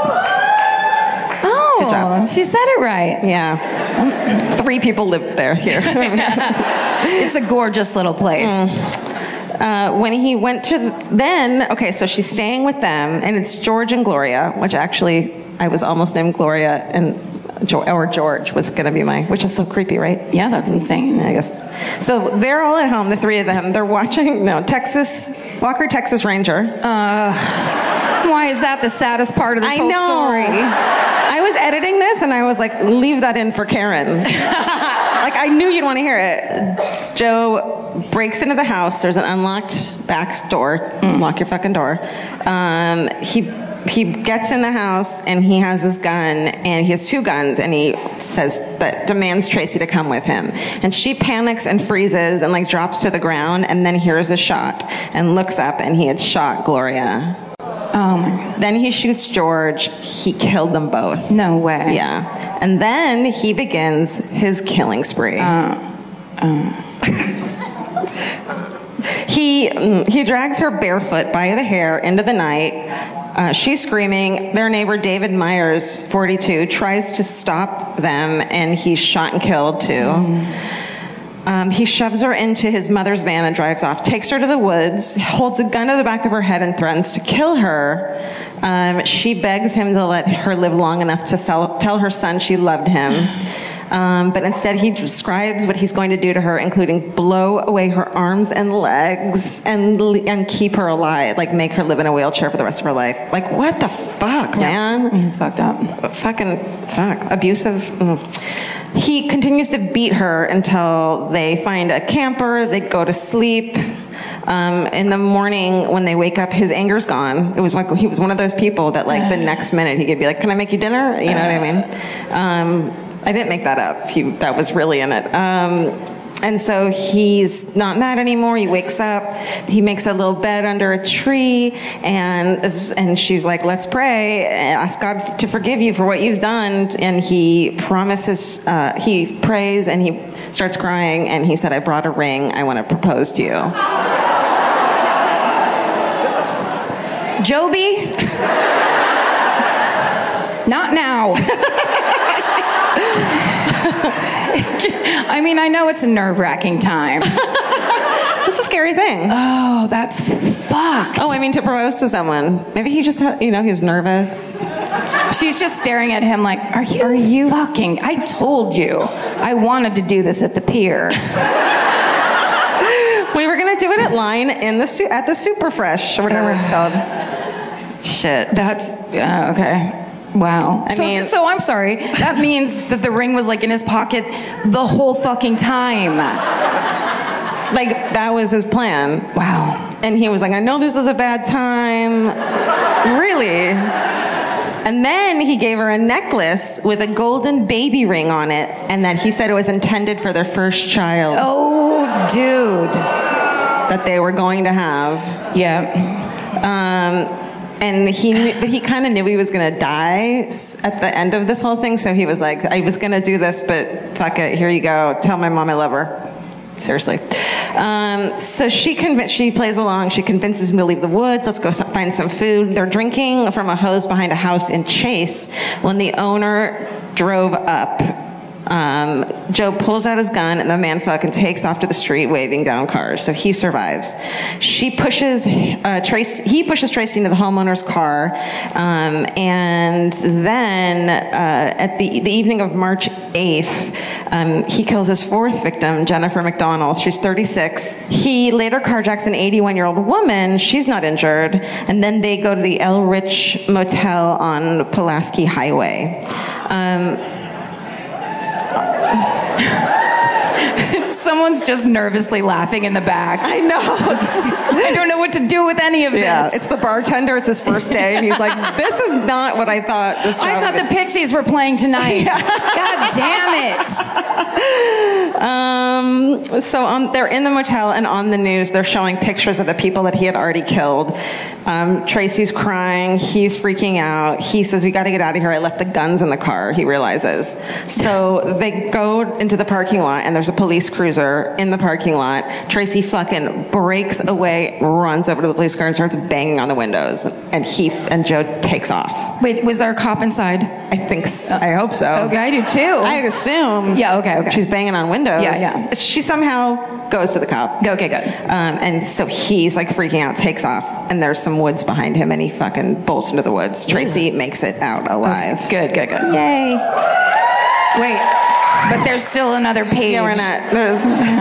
Oh, job. she said it right. Yeah. Three people lived there here. It's a gorgeous little place. Mm. Uh, when he went to, th- then, okay, so she's staying with them, and it's George and Gloria, which actually, I was almost named Gloria, and jo- or George was going to be my, which is so creepy, right? Yeah, that's insane. I guess. So they're all at home, the three of them. They're watching, no, Texas, Walker, Texas Ranger. Uh, why is that the saddest part of this I whole know. story? I was editing this, and I was like, leave that in for Karen. Like, I knew you'd want to hear it. Joe breaks into the house. There's an unlocked back door. Mm. Lock your fucking door. Um, he he gets in the house, and he has his gun, and he has two guns, and he says that demands Tracy to come with him. And she panics and freezes and like drops to the ground, and then hears a shot and looks up, and he had shot Gloria. Oh my God. Then he shoots George. He killed them both. No way. Yeah. And then he begins his killing spree. Uh, uh. he he drags her barefoot by the hair into the night. Uh, she's screaming. Their neighbor, David Myers, forty-two, tries to stop them, and he's shot and killed too. Mm. Um, he shoves her into his mother's van and drives off, takes her to the woods, holds a gun to the back of her head and threatens to kill her. Um, she begs him to let her live long enough to sell, tell her son she loved him. Um, but instead, he describes what he's going to do to her, including blow away her arms and legs and and keep her alive, like make her live in a wheelchair for the rest of her life. Like, what the fuck, man? He's fucked up. Fucking fuck. Abusive. Mm. He continues to beat her until they find a camper. They go to sleep. Um, in the morning when they wake up, his anger's gone. It was like he was one of those people that, like, the next minute he could be like, "Can I make you dinner?" You know what I mean? Um, I didn't make that up. He, that was really in it. Um, and so he's not mad anymore. He wakes up. He makes a little bed under a tree, and and she's like, "Let's pray. Ask God to forgive you for what you've done." And he promises. Uh, he prays, and he starts crying. And he said, "I brought a ring. I want to propose to you." Joby? Not now. I mean, I know it's a nerve-wracking time. It's a scary thing. Oh, that's fucked. Oh, I mean, to propose to someone. Maybe he just, had, you know, he was nervous. She's just staring at him like, are you, are you fucking, I told you. I wanted to do this at the pier. We were going to do it at Line in the su- at the Super Fresh, or whatever uh, it's called. Shit. That's, uh, okay. Wow. I so, mean, so I'm sorry. That means that the ring was like in his pocket the whole fucking time. Like, that was his plan. Wow. And he was like, "I know this is a bad time." Really? And then he gave her a necklace with a golden baby ring on it, and that he said it was intended for their first child. Oh, dude. That they were going to have. Yeah. Um... And he, knew, but he kind of knew he was gonna die at the end of this whole thing. So he was like, "I was gonna do this, but fuck it. Here you go. Tell my mom I love her." Seriously. Um, so she conv- she plays along. She convinces him to leave the woods. Let's go find some food. They're drinking from a hose behind a house in Chase when the owner drove up. Um, Joe pulls out his gun, and the man fucking takes off to the street waving down cars. So he survives. She pushes uh, Tracy. He pushes Tracy into the homeowner's car, um, and then uh, at the the evening of March eighth, um, he kills his fourth victim, Jennifer McDonald. She's thirty-six. He later carjacks an eighty-one-year-old woman. She's not injured, and then they go to the El Rich Motel on Pulaski Highway. Um, Someone's just nervously laughing in the back. I know. I don't know what to do with any of this. Yeah, it's the bartender. It's his first day, and he's like, "This is not what I thought this job I thought would the Pixies were playing tonight. God damn it." Um, so on, they're in the motel, and on the news, they're showing pictures of the people that he had already killed. Um, Tracy's crying. He's freaking out. He says, "We got to get out of here. I left the guns in the car," he realizes. So they go into the parking lot, and there's a police cruiser in the parking lot. Tracy fucking breaks away, runs over to the police car, and starts banging on the windows. And he and Joe takes off. Wait, was there a cop inside? I think so. I hope so. Okay, I do too. I'd assume. Yeah, okay, okay. She's banging on windows. Yeah, yeah. She somehow goes to the cop. Okay, good. Um, and so he's like freaking out, takes off, and there's some woods behind him, and he fucking bolts into the woods. Tracy yeah. makes it out alive. Oh, good, good, good. Yay. Wait, but there's still another page. Yeah, we're not. There's,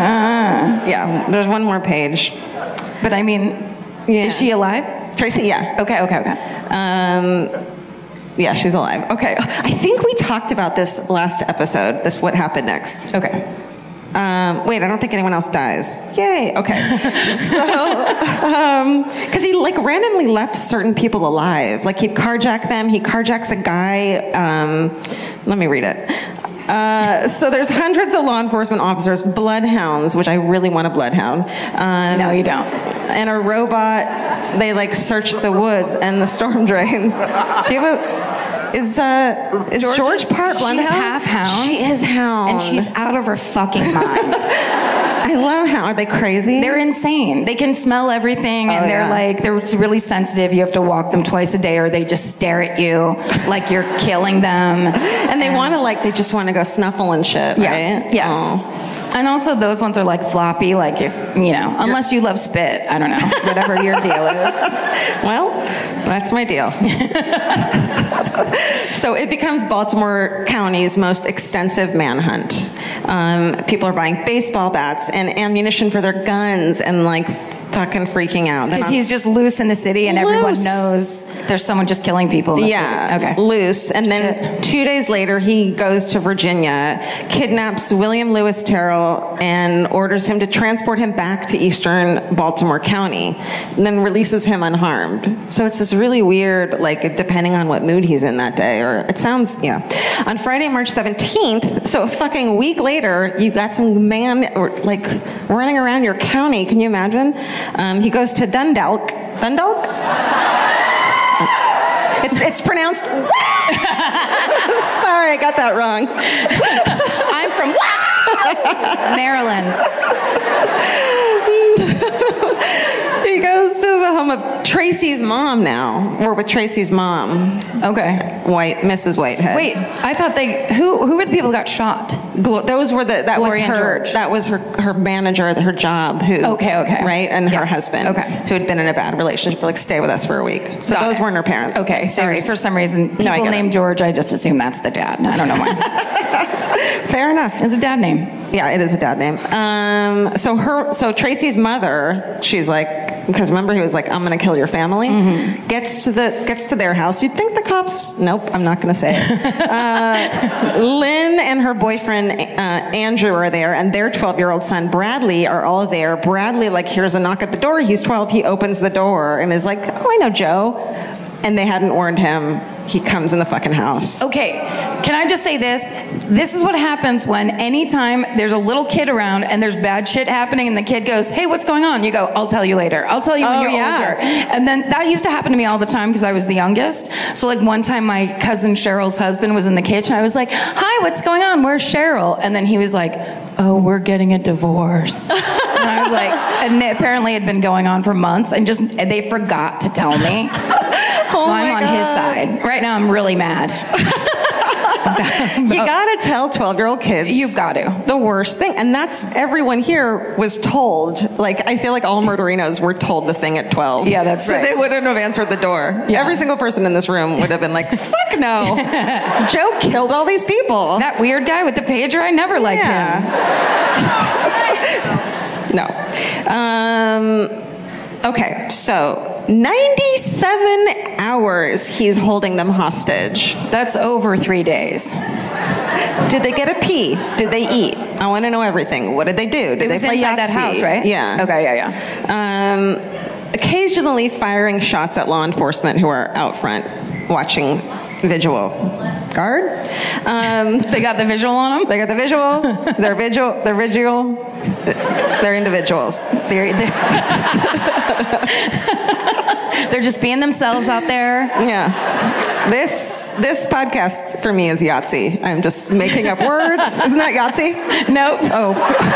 uh, yeah, there's one more page. But I mean, yeah. Is she alive? Tracy, yeah. Okay, okay, okay. Um, yeah, she's alive. Okay, I think we talked about this last episode, this What Happened Next. Okay. Um, wait, I don't think anyone else dies. Yay, okay. So, um, because he like randomly left certain people alive. Like he'd carjack them, he carjacks a guy, um, let me read it. Uh, so there's hundreds of law enforcement officers, bloodhounds, which I really want a bloodhound. Um, no, you don't. And a robot, they like search the woods and the storm drains. Do you have a... Is uh is George, George part bloodhound? She's half hound. She is hound, and she's out of her fucking mind. I love hound. Are they crazy? They're insane. They can smell everything, and oh, they're yeah. like they're really sensitive. You have to walk them twice a day, or they just stare at you like you're killing them. And they want to like they just want to go snuffle and shit, yeah. right? Yes. Oh. And also those ones are like floppy, like if, you know, unless you love spit, I don't know, whatever your deal is. Well, that's my deal. So it becomes Baltimore County's most extensive manhunt. Um, people are buying baseball bats and ammunition for their guns and like fucking freaking out. Because he's just loose in the city and Loose. everyone knows there's someone just killing people in the Yeah, city. Okay. loose. And then Shit. two days later, he goes to Virginia, kidnaps William Lewis Terrell, and orders him to transport him back to eastern Baltimore County, and then releases him unharmed. So it's this really weird, like, depending on what mood he's in that day, or it sounds, yeah. On Friday, March seventeenth, so a fucking week later, you got some man, or like, running around your county. Can you imagine? Um, he goes to Dundalk. Dundalk? It's, it's pronounced. Sorry, I got that wrong. I'm from Maryland. He goes to the home of Tracy's mom now. We're with Tracy's mom, Okay. White Missus Whitehead. Wait, I thought they, who who were the people who got shot? Glo- those were the that Gloria was and her George. that was her her manager, her job. Who Okay, okay. right, and Yeah. her husband, Okay. who had been in a bad relationship, like stay with us for a week. So Got those it. weren't her parents. Okay, sorry. They were- For some reason, people No, I get it. named George, I just assume that's the dad. I don't know why. Fair enough. It's a dad name. Yeah, it is a dad name. Um, so her, so Tracy's mother, she's like, because remember he was like, "I'm going to kill your family." Mm-hmm. Gets to the gets to their house. You'd think the cops. Nope, I'm not going to say it. uh, Lynn and her boyfriend uh, Andrew are there, and their twelve-year-old son Bradley are all there. Bradley like hears a knock at the door. He's twelve. He opens the door and is like, "Oh, I know Joe," and they hadn't warned him. He comes in the fucking house. Okay, can I just say this? This is what happens when anytime there's a little kid around and there's bad shit happening and the kid goes, "Hey, what's going on?" You go, "I'll tell you later. I'll tell you when Oh, you're yeah. older." And then that used to happen to me all the time because I was the youngest. So like one time my cousin Cheryl's husband was in the kitchen. I was like, "Hi, what's going on? Where's Cheryl?" And then he was like, "Oh, we're getting a divorce." And I was like, and it apparently had been going on for months and just they forgot to tell me. Oh So I'm my on God. his side. Right now I'm really mad. You gotta tell twelve-year-old kids. You've got to. The worst thing, and that's everyone here was told. Like I feel like all murderinos were told the thing at twelve. Yeah, that's so right. they wouldn't have answered the door. Yeah. Every single person in this room would have been like, "Fuck no, Joe killed all these people." That weird guy with the pager, I never liked him. No. Um, okay, so ninety-seven hours he's holding them hostage. That's over three days. Did they get a pee? Did they eat? I want to know everything. What did they do? Did It was they play inside that Yahtzee? house, right? Yeah. Okay, yeah, yeah. Um, occasionally firing shots at law enforcement who are out front watching visual guard. Um, They got the visual on them? they got the visual. They're visual. They're visual. They're individuals. They're, they're, they're just being themselves out there. Yeah. This this podcast for me is Yahtzee. I'm just making up words. Isn't that Yahtzee? Nope. Oh.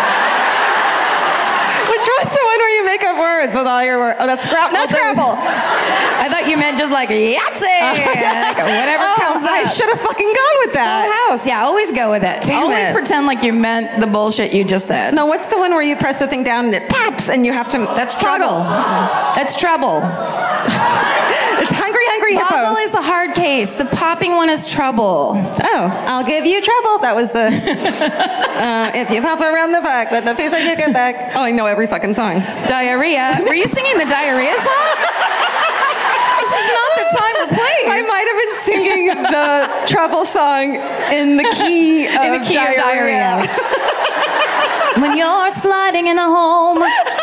Which one's the one where you make up words with all your words? Oh, that's Scrabble. Not Scrabble. I thought you meant just like Yahtzee. Like whatever Oh, comes I up. should have fucking gone with Full that. house. Yeah, always go with it. Damn always it. pretend like you meant the bullshit you just said. No, what's the one where you press the thing down and it pops and you have to... That's trouble. That's trouble. It's Hungry Hungry Boggle Hippos. is the hard case. The popping one is trouble. Oh, I'll give you trouble. That was the... uh, if you pop around the back, then the piece that you get back. Oh, I know every fucking song. Diarrhea. Were you singing the diarrhea song? This is not the time or place. I might have been singing the trouble song in the key of In the key diarrhea. of diarrhea. When you're sliding in a home.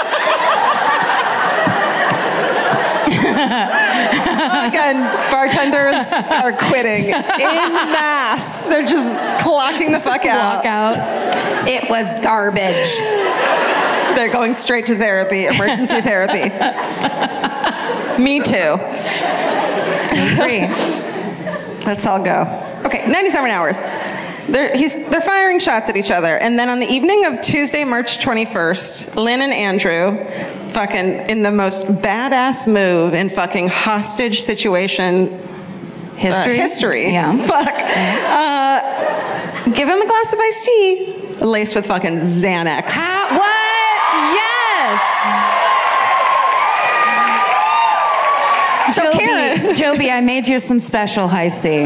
Again, bartenders are quitting in mass. They're just clocking the fuck out. Walk out. It was garbage. They're going straight to therapy, emergency therapy. Me too. Three. Let's all go. Okay, ninety-seven hours. They're, he's, they're firing shots at each other. And then on the evening of Tuesday, March twenty-first, Lynn and Andrew, fucking in the most badass move in fucking hostage situation History. Uh, history. Yeah. Fuck. Uh, give him a glass of iced tea. laced with fucking Xanax. How, what? Yes. So Joby, Karen, Joby, I made you some special high C.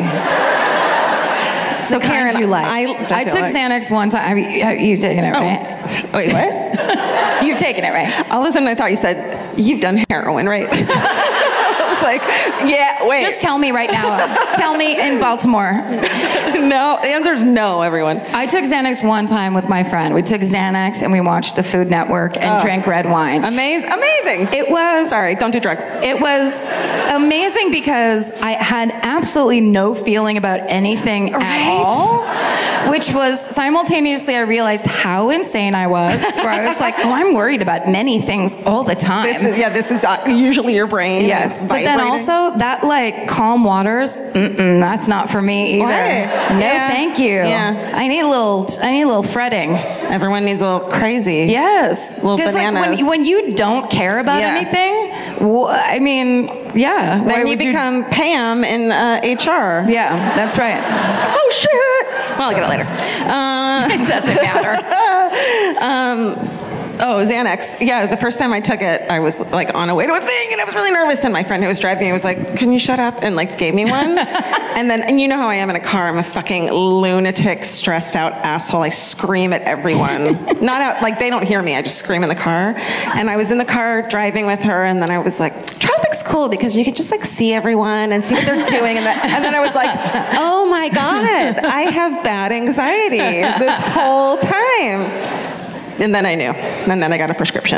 so The kind Karen, you like. I, I took like. Xanax one time. Have you, have you taken it, right? Wait, what? You've taken it, right? All of a sudden, I thought you said you've done heroin, right? I was like, yeah. Wait. Just tell me right now. Tell me in Baltimore. No. The answer is no, everyone. I took Xanax one time with my friend. We took Xanax and we watched the Food Network and Oh. drank red wine. Amazing. Amazing. It was Sorry, don't do drugs. It was amazing because I had absolutely no feeling about anything Right? at all, which was simultaneously I realized how insane I was, where I was like, oh, I'm worried about many things all the time. This is, yeah, this is uh, usually your brain. Yes, is but then vibrating. also that like calm waters, mm-mm, that's not for me either. Why? No, Yeah. thank you. Yeah. I need a little, I need a little fretting. Everyone needs a little crazy. Yes, Little because like bananas. when, when you don't care about Yeah. anything, wh- I mean, yeah. why Then you would become Pam in uh, H R. Yeah, that's right. Oh shit! Well, I'll get it later. Uh, It doesn't matter. um, oh, Xanax. Yeah, the first time I took it, I was like on a way to a thing, and I was really nervous. And my friend who was driving me was like, "Can you shut up?" and like gave me one. And then, and you know how I am in a car. I'm a fucking lunatic, stressed out asshole. I scream at everyone. Not out like they don't hear me. I just scream in the car. And I was in the car driving with her, and then I was like, "Traffic's cool because you can just like see everyone and see what they're doing." And, that, and then I was like, "Oh my god, I have bad anxiety this whole time." And then I knew. And then I got a prescription.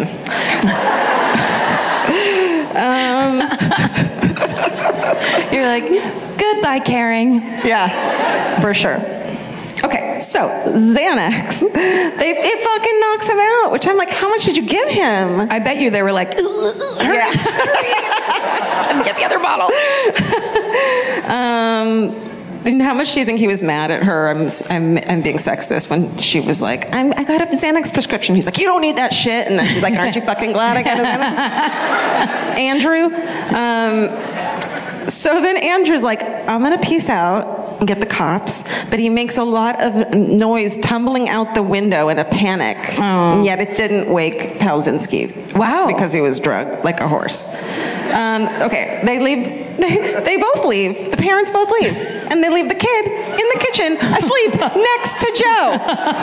um, You're like, goodbye, caring. yeah, for sure. Okay, so Xanax, they, it fucking knocks him out, which I'm like, how much did you give him? I bet you they were like, hurry, Yeah. hurry, get the other bottle. Um, and how much do you think he was mad at her? I'm, I'm, I'm being sexist when she was like, I'm, I got a Xanax prescription. He's like, you don't need that shit. And then she's like, aren't you fucking glad I got a Xanax? Andrew. Um, so then Andrew's like, I'm going to peace out and get the cops. But he makes a lot of noise tumbling out the window in a panic. Oh. And yet it didn't wake Pelzinski. Wow. Because he was drugged like a horse. Um, okay, they leave. They, they both leave. The parents both leave. And they leave the kid in the kitchen asleep next to Joe.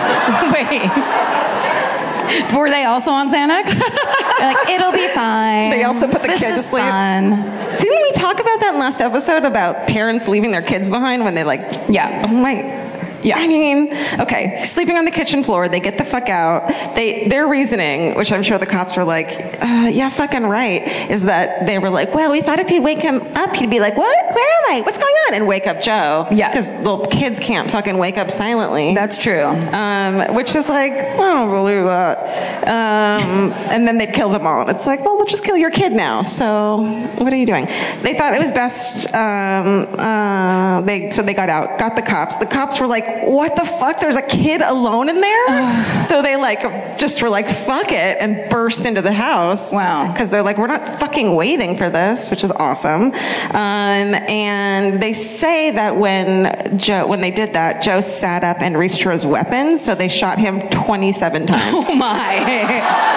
Wait. Were they also on Xanax? They're like, it'll be fine. They also put the this kid to is sleep. Fun. Didn't we talk about that in last episode about parents leaving their kids behind when they like, Yeah. oh my, Yeah. I mean, okay, sleeping on the kitchen floor, they get the fuck out. They, their reasoning, which I'm sure the cops were like, uh, yeah, fucking right, is that they were like, well, we thought if he'd wake him up, he'd be like, what? Where am I? What's going on? And wake up Joe. Yes. Because little kids can't fucking wake up silently. That's true. Um, which is like, I don't believe that. Um, and then they'd kill them all. And it's like, well, let's just kill your kid now. So what are you doing? They thought it was best. Um, uh, they so they got out, got the cops. The cops were like, what the fuck? There's a kid alone in there? So they like just were like, fuck it, and burst into the house. Wow. Because they're like, we're not fucking waiting for this, which is awesome. Um, and they say that when Joe, when they did that, Joe sat up and reached for his weapon, so they shot him twenty-seven times. Oh my.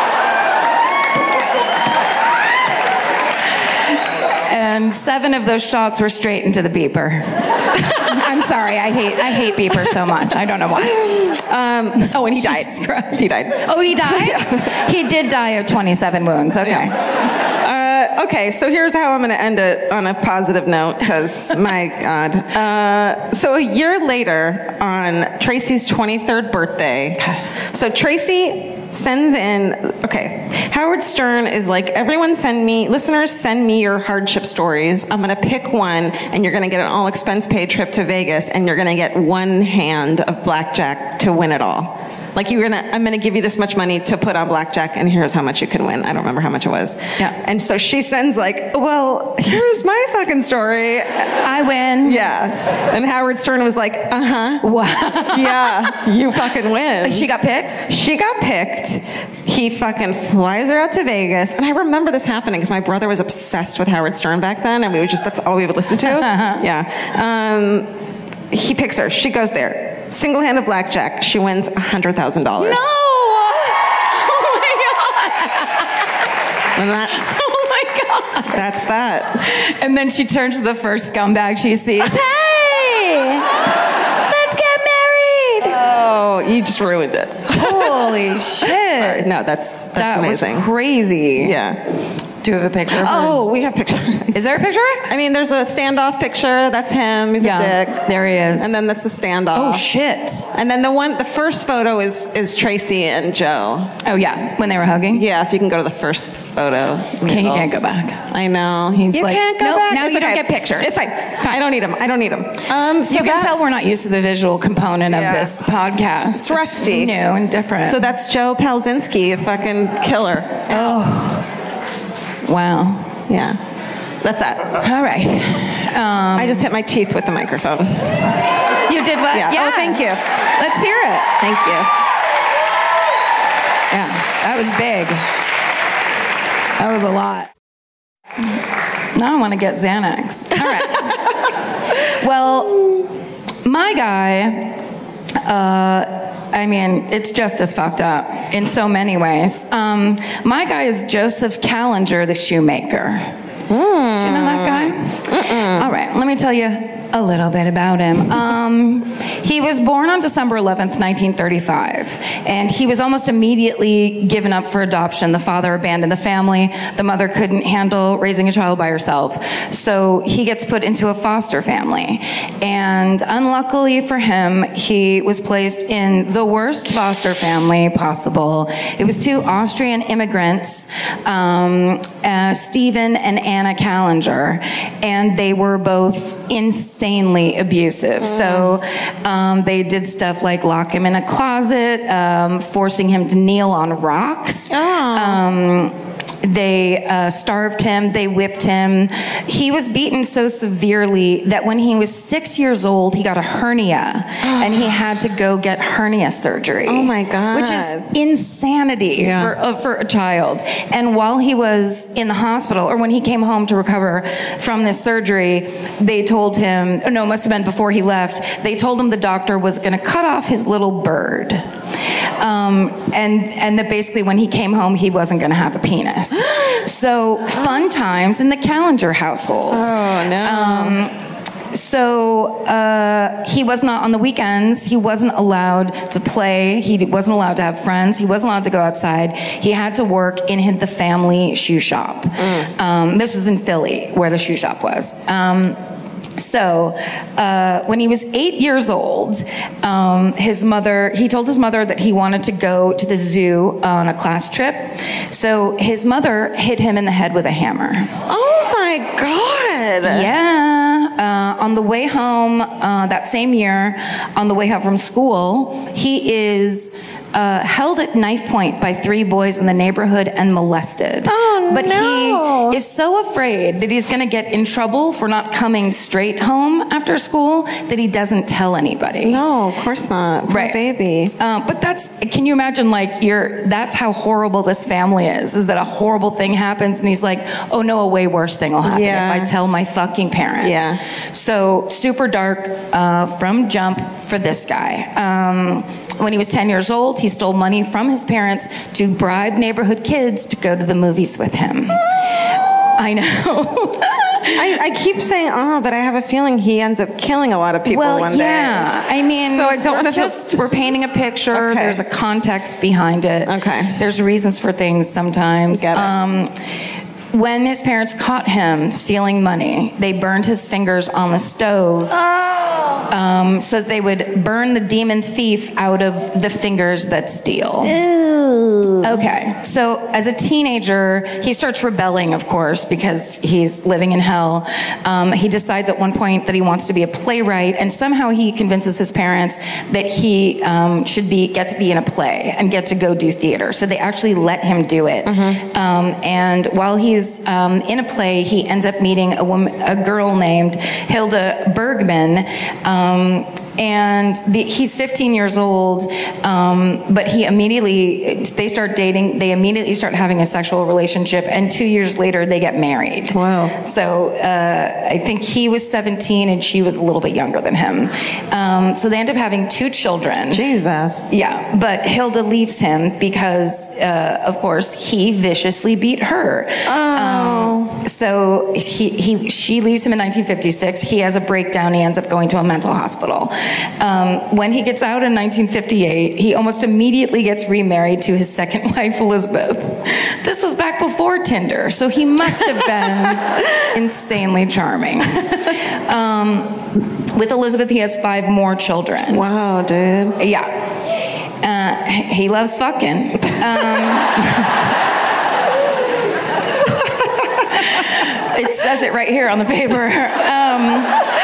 And seven of those shots were straight into the beeper. I'm sorry, I hate I hate beepers so much. I don't know why. Um, oh, and he died. Jesus Christ. He died. Oh, he died? He did die of twenty-seven wounds. Okay. Uh, okay, so here's how I'm going to end it on a positive note, because my God. Uh, so a year later, on Tracy's twenty-third birthday, so Tracy sends in, okay, Howard Stern is like, everyone send me, listeners send me your hardship stories. I'm going to pick one, and you're going to get an all expense paid trip to Vegas, and you're going to get one hand of blackjack to win it all. Like, you're gonna, I'm gonna give you this much money to put on blackjack, and here's how much you can win. I don't remember how much it was. Yeah. And so she sends like, well, here's my fucking story. I win. Yeah. And Howard Stern was like, uh-huh. Wow. Yeah, you fucking win. She got picked? She got picked. He fucking flies her out to Vegas. And I remember this happening because my brother was obsessed with Howard Stern back then, and we would just, that's all we would listen to. Yeah. Um, he picks her. She goes there. Single-handed blackjack. She wins one hundred thousand dollars. No! Oh my God! And that's, Oh my God! that's that. And then she turns to the first scumbag she sees. Hey! Let's get married! Oh, you just ruined it. Holy shit! No, that's that's That amazing. was crazy. Yeah. Do you have a picture of her? Oh, we have picture. Is there a picture? I mean, there's a standoff picture. That's him. He's Yeah, a dick. there he is. And then that's the standoff. Oh shit! And then the one, the first photo is is Tracy and Joe. Oh yeah, when they were hugging. Yeah, if you can go to the first photo. Okay, he can't go back. I know. He's you like, can't go nope, back. now It's you don't okay. get pictures. It's fine. Fine. I don't need them. I don't need them. Um, so You can that- tell we're not used to the visual component of Yeah. this podcast. It's rusty. new and different. So that's Joe Palzinski, a fucking killer. wow. Yeah. That's that. All right. Um, I just hit my teeth with the microphone. you did what? Yeah. Oh, thank you. Let's hear it. Thank you. Yeah, that was big. That was a lot. Now I want to get Xanax. All right. Well, my guy, uh, I mean, it's just as fucked up in so many ways. Um, my guy is Joseph Callinger, the shoemaker. Do you know that guy? Mm-mm. All right, let me tell you a little bit about him. Um, he was born on December eleventh, nineteen thirty-five, and he was almost immediately given up for adoption. The father abandoned the family. The mother couldn't handle raising a child by herself, so he gets put into a foster family. And unluckily for him, he was placed in the worst foster family possible. It was two Austrian immigrants, um, uh, Stephen and Anna Callinger, and they were both insanely abusive. So um, they did stuff like lock him in a closet, um, forcing him to kneel on rocks. Um, they uh, starved him. They whipped him. He was beaten so severely that when he was six years old, he got a hernia, and he had to go get hernia surgery. Oh my God. Which is insanity Yeah. for, uh, for a child. And while he was in the hospital, or when he came home to recover from this surgery, they told him, oh no, it must have been before he left, they told him the doctor was going to cut off his little bird. Um, and, and that basically when he came home, he wasn't going to have a penis. So fun times in the Callinger household. Oh, no. Um, So uh, he was not on the weekends. He wasn't allowed to play. He wasn't allowed to have friends. He wasn't allowed to go outside. He had to work in his, the family shoe shop. Mm. Um, this was in Philly, where the shoe shop was. Um, So, uh, when he was eight years old, um, his mother, he told his mother that he wanted to go to the zoo on a class trip. So his mother hit him in the head with a hammer. Oh my God. Yeah. Uh, on the way home uh, that same year, on the way home from school, he is uh, held at knife point by three boys in the neighborhood and molested. Oh, but no. he is so afraid that he's going to get in trouble for not coming straight home after school that he doesn't tell anybody. No, of course not. Poor Right. baby. Um, but that's, can you imagine, like, you're, that's how horrible this family is, is that a horrible thing happens and he's like, oh no, a way worse thing will happen Yeah. if I tell my fucking parents. Yeah. So super dark uh, from jump for this guy. Um, when he was ten years old, he stole money from his parents to bribe neighborhood kids to go to the movies with him. I know. I, I keep saying, oh, but I have a feeling he ends up killing a lot of people well, one day. yeah. I mean, So I don't we're wanna feel- just we're painting a picture. Okay. There's a context behind it. Okay. There's reasons for things sometimes. Get it. Um, when his parents caught him stealing money, they burned his fingers on the stove. Oh. Um, so that they would burn the demon thief out of the fingers that steal. Ew. Okay, so as a teenager, he starts rebelling, of course, because he's living in hell. Um, he decides at one point that he wants to be a playwright, and somehow he convinces his parents that he um, should be get to be in a play and get to go do theater. So they actually let him do it. Mm-hmm. Um, and while he's um, in a play, he ends up meeting a woman, a girl named Hilda Bergman. Um, and the, he's fifteen years old, um, but he immediately, they start dating, they immediately start having a sexual relationship, and two years later they get married. Wow. So uh, I think he was seventeen and she was a little bit younger than him. Um, so they end up having two children. Jesus. Yeah, but Hilda leaves him because, uh, of course, he viciously beat her. Oh. Um, so he, he, she leaves him in nineteen fifty-six. He has a breakdown. He ends up going to a mental hospital. Um, when he gets out in nineteen fifty-eight, he almost immediately gets remarried to his second wife, Elizabeth. This was back before Tinder, so he must have been insanely charming. Um, with Elizabeth, he has five more children. Wow, dude. Yeah. Uh, he loves fucking. Um, it says it right here on the paper. Um,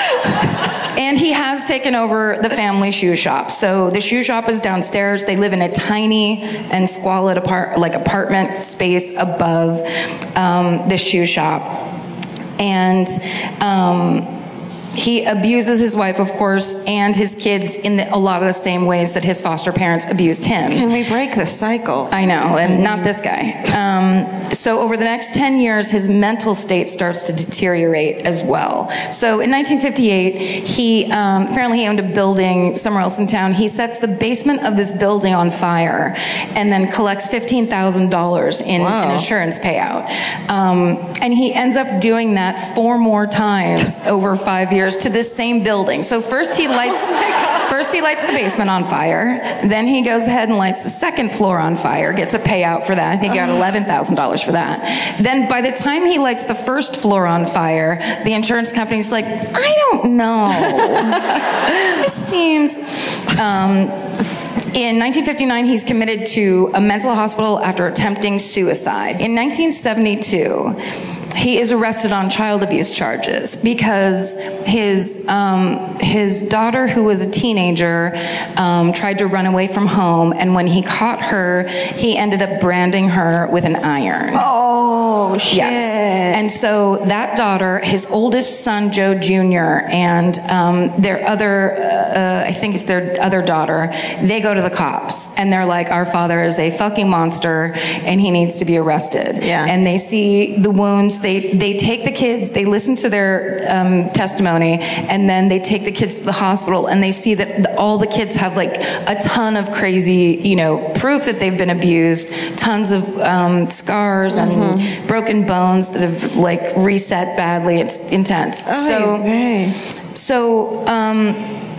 and he has taken over the family shoe shop. So the shoe shop is downstairs. They live in a tiny and squalid apart, like apartment space above um, the shoe shop. And um, he abuses his wife, of course, and his kids in the, a lot of the same ways that his foster parents abused him. Can we break the cycle? I know, and not this guy. Um, so over the next ten years, his mental state starts to deteriorate as well. So in nineteen fifty-eight, he um, apparently he owned a building somewhere else in town. He sets the basement of this building on fire and then collects fifteen thousand dollars in Wow. an insurance payout. Um, and he ends up doing that four more times over five years to this same building. So first he lights, Oh first he lights the basement on fire. Then he goes ahead and lights the second floor on fire. Gets a payout for that. I think he got eleven thousand dollars for that. Then by the time he lights the first floor on fire, the insurance company's like, I don't know. This seems. Um, In nineteen fifty-nine, he's committed to a mental hospital after attempting suicide. In nineteen seventy-two, he is arrested on child abuse charges because his um, his daughter, who was a teenager, um, tried to run away from home, and when he caught her, he ended up branding her with an iron. Oh, shit. Yes. And so that daughter, his oldest son, Joe Junior, and um, their other, uh, I think it's their other daughter, they go to the cops. And they're like, our father is a fucking monster and he needs to be arrested. Yeah. And they see the wounds. They, they take the kids, they listen to their um, testimony, and then they take the kids to the hospital, and they see that the, all the kids have like a ton of crazy, you know, proof that they've been abused, tons of um, scars and Mm-hmm. broken bones that have like reset badly. It's intense. Oh, so, hey. so um,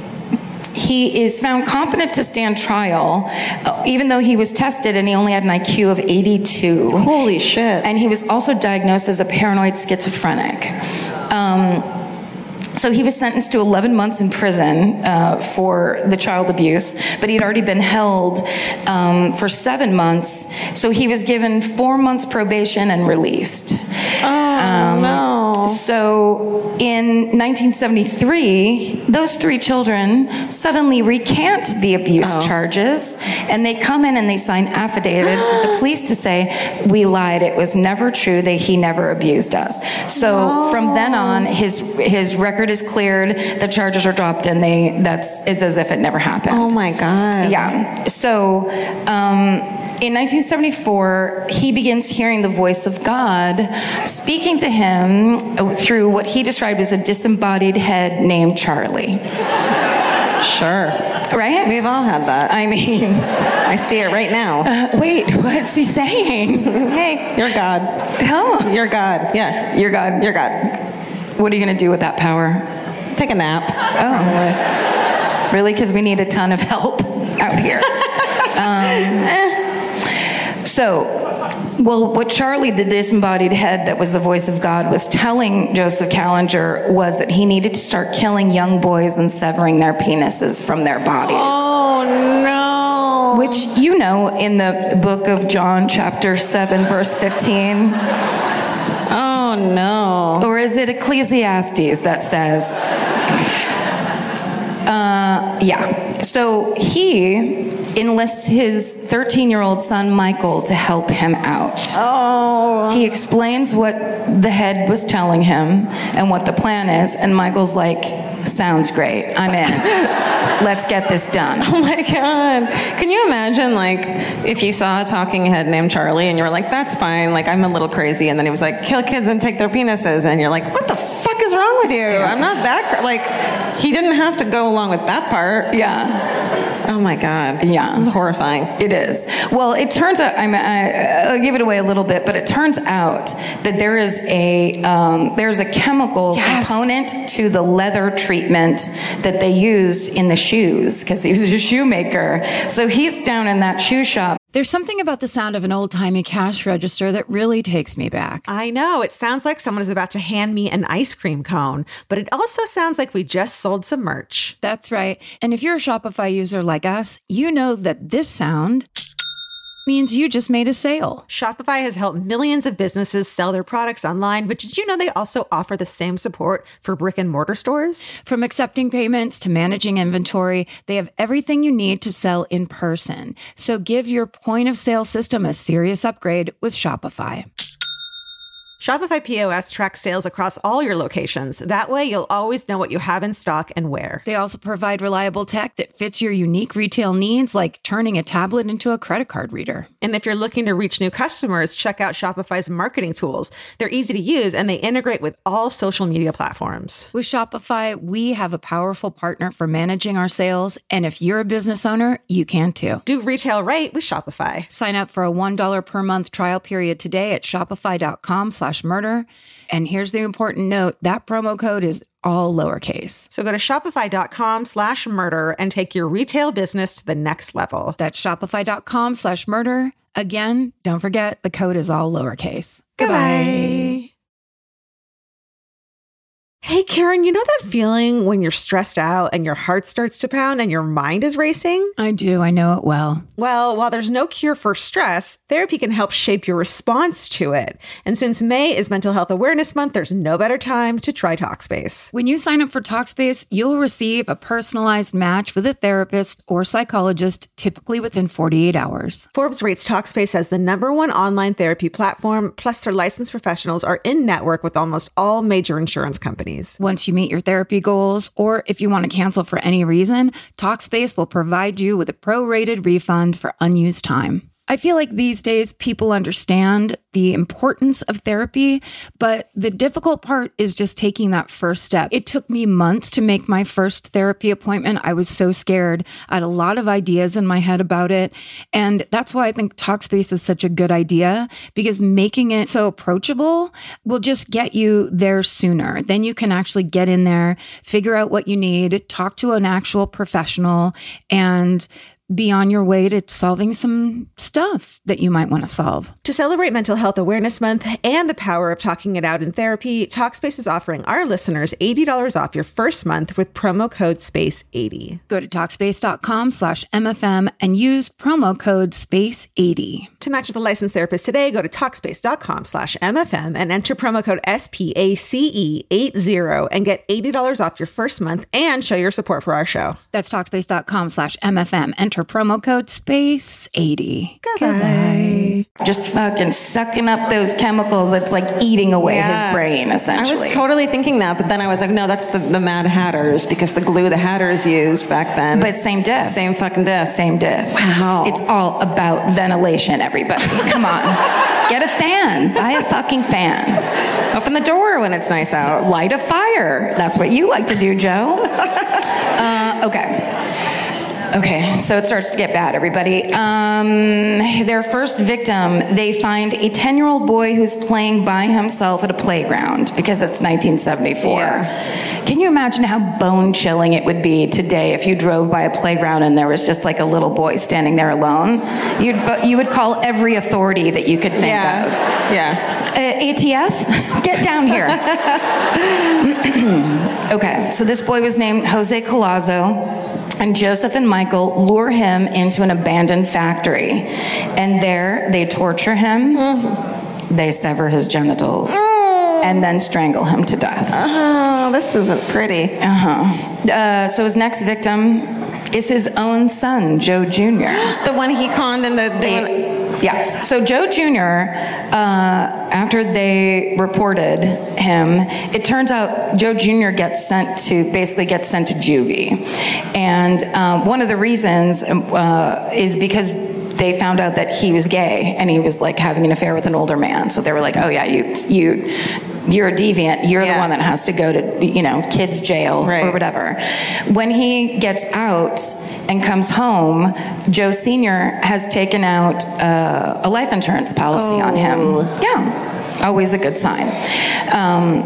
he is found competent to stand trial, uh, even though he was tested and he only had an I Q of eighty-two. Holy shit. And he was also diagnosed as a paranoid schizophrenic. Um, So he was sentenced to eleven months in prison uh, for the child abuse, but he'd already been held um, for seven months. So he was given four months probation and released. Oh, Um, no. So in nineteen seventy-three, those three children suddenly recant the abuse Oh. charges, and they come in and they sign affidavits with the police to say, we lied, it was never true, that he never abused us. So No. from then on, his his record is cleared, the charges are dropped, and they that's it's as if it never happened. Oh my God. Yeah. So um, in nineteen seventy-four, he begins hearing the voice of God speaking to him through what he described as a disembodied head named Charlie. Sure. Right? We've all had that. I mean, I see it right now. uh, wait, what's he saying? Hey, you're God. Oh, You're God. Yeah. you're God. You're God. What are you going to do with that power? Take a nap. Oh, really? Because we need a ton of help out here. um, so, well, what Charlie, the disembodied head that was the voice of God, was telling Joseph Callinger was that he needed to start killing young boys and severing their penises from their bodies. Oh no. Which, you know, in the book of John, chapter seven, verse fifteen. Oh no. Or is it Ecclesiastes that says? Uh, yeah. So he enlists his thirteen-year-old son, Michael, to help him out. Oh. He explains what the head was telling him and what the plan is, and Michael's like, sounds great. I'm in. Let's get this done. Oh my God. Can you imagine, like, if you saw a talking head named Charlie and you were like, that's fine, like, I'm a little crazy, and then he was like, kill kids and take their penises, and you're like, what the fuck is wrong with you? I'm not that, cr-. like, he didn't have to go along with that part. Yeah. Oh my God. Yeah. This is horrifying. It is. Well, it turns out, I'm, I, I'll give it away a little bit, but it turns out that there is a, um, there's a chemical Yes. component to the leather treatment that they used in the shoes, because he was a shoemaker. So he's down in that shoe shop. There's something about the sound of an old-timey cash register that really takes me back. I know. It sounds like someone is about to hand me an ice cream cone, but it also sounds like we just sold some merch. That's right. And if you're a Shopify user like us, you know that this sound means you just made a sale. Shopify has helped millions of businesses sell their products online, but did you know they also offer the same support for brick and mortar stores? From accepting payments to managing inventory, they have everything you need to sell in person. So give your point of sale system a serious upgrade with Shopify. Shopify P O S tracks sales across all your locations. That way, you'll always know what you have in stock and where. They also provide reliable tech that fits your unique retail needs, like turning a tablet into a credit card reader. And if you're looking to reach new customers, check out Shopify's marketing tools. They're easy to use, and they integrate with all social media platforms. With Shopify, we have a powerful partner for managing our sales. And if you're a business owner, you can too. Do retail right with Shopify. Sign up for a one dollar per month trial period today at shopify.com slash murder. And here's the important note, that promo code is all lowercase. So go to shopify.com slash murder and take your retail business to the next level. That's shopify.com slash murder. Again, don't forget, the code is all lowercase. Goodbye. Hey, Karen, you know that feeling when you're stressed out and your heart starts to pound and your mind is racing? I do. I know it well. Well, while there's no cure for stress, therapy can help shape your response to it. And since May is Mental Health Awareness Month, there's no better time to try Talkspace. When you sign up for Talkspace, you'll receive a personalized match with a therapist or psychologist, typically within forty-eight hours. Forbes rates Talkspace as the number one online therapy platform, plus their licensed professionals are in network with almost all major insurance companies. Once you meet your therapy goals, or if you want to cancel for any reason, Talkspace will provide you with a prorated refund for unused time. I feel like these days people understand the importance of therapy, but the difficult part is just taking that first step. It took me months to make my first therapy appointment. I was so scared. I had a lot of ideas in my head about it. And that's why I think Talkspace is such a good idea, because making it so approachable will just get you there sooner. Then you can actually get in there, figure out what you need, talk to an actual professional, and be on your way to solving some stuff that you might want to solve. To celebrate Mental Health Awareness Month and the power of talking it out in therapy, Talkspace is offering our listeners eighty dollars off your first month with promo code space eighty. Go to Talkspace.com slash MFM and use promo code space eighty. To match with a licensed therapist today, go to Talkspace.com slash MFM and enter promo code S P A C E eighty and get eighty dollars off your first month and show your support for our show. That's Talkspace.com slash MFM. Enter promo code space eighty. Goodbye. Just fucking sucking up those chemicals. It's like eating away Yeah. his brain, essentially. I was totally thinking that, but then I was like, no, that's the, the Mad Hatters, because the glue the Hatters used back then. But same diff. Same fucking diff. Same diff. Wow. It's all about ventilation, everybody. Come on. Get a fan. Buy a fucking fan. Open the door when it's nice out. Light a fire. That's what you like to do, Joe. Uh, okay. Okay, so it starts to get bad, everybody. Um, their first victim, they find a ten-year-old boy who's playing by himself at a playground, because it's nineteen seventy-four. Yeah. Can you imagine how bone-chilling it would be today if you drove by a playground and there was just like a little boy standing there alone? You'd vo- you would call every authority that you could think Yeah. of. Yeah. Uh, A T F, get down here. Okay, so this boy was named Jose Collazo. And Joseph and Michael lure him into an abandoned factory. And there, they torture him, mm. they sever his genitals, mm. and then strangle him to death. Oh, this isn't pretty. Uh-huh. Uh, so his next victim is his own son, Joe Junior The one he conned into doing... Yes. So Joe Junior, uh, after they reported him, it turns out Joe Junior gets sent to, basically gets sent to juvie. And um, one of the reasons uh, is because they found out that he was gay and he was like having an affair with an older man. So they were like, oh yeah, you, you, you're a deviant. You're yeah. the one that has to go to, you know, kids jail right. or whatever. When he gets out and comes home, Joe Senior has taken out uh, a life insurance policy oh. on him. Yeah, always a good sign. Um,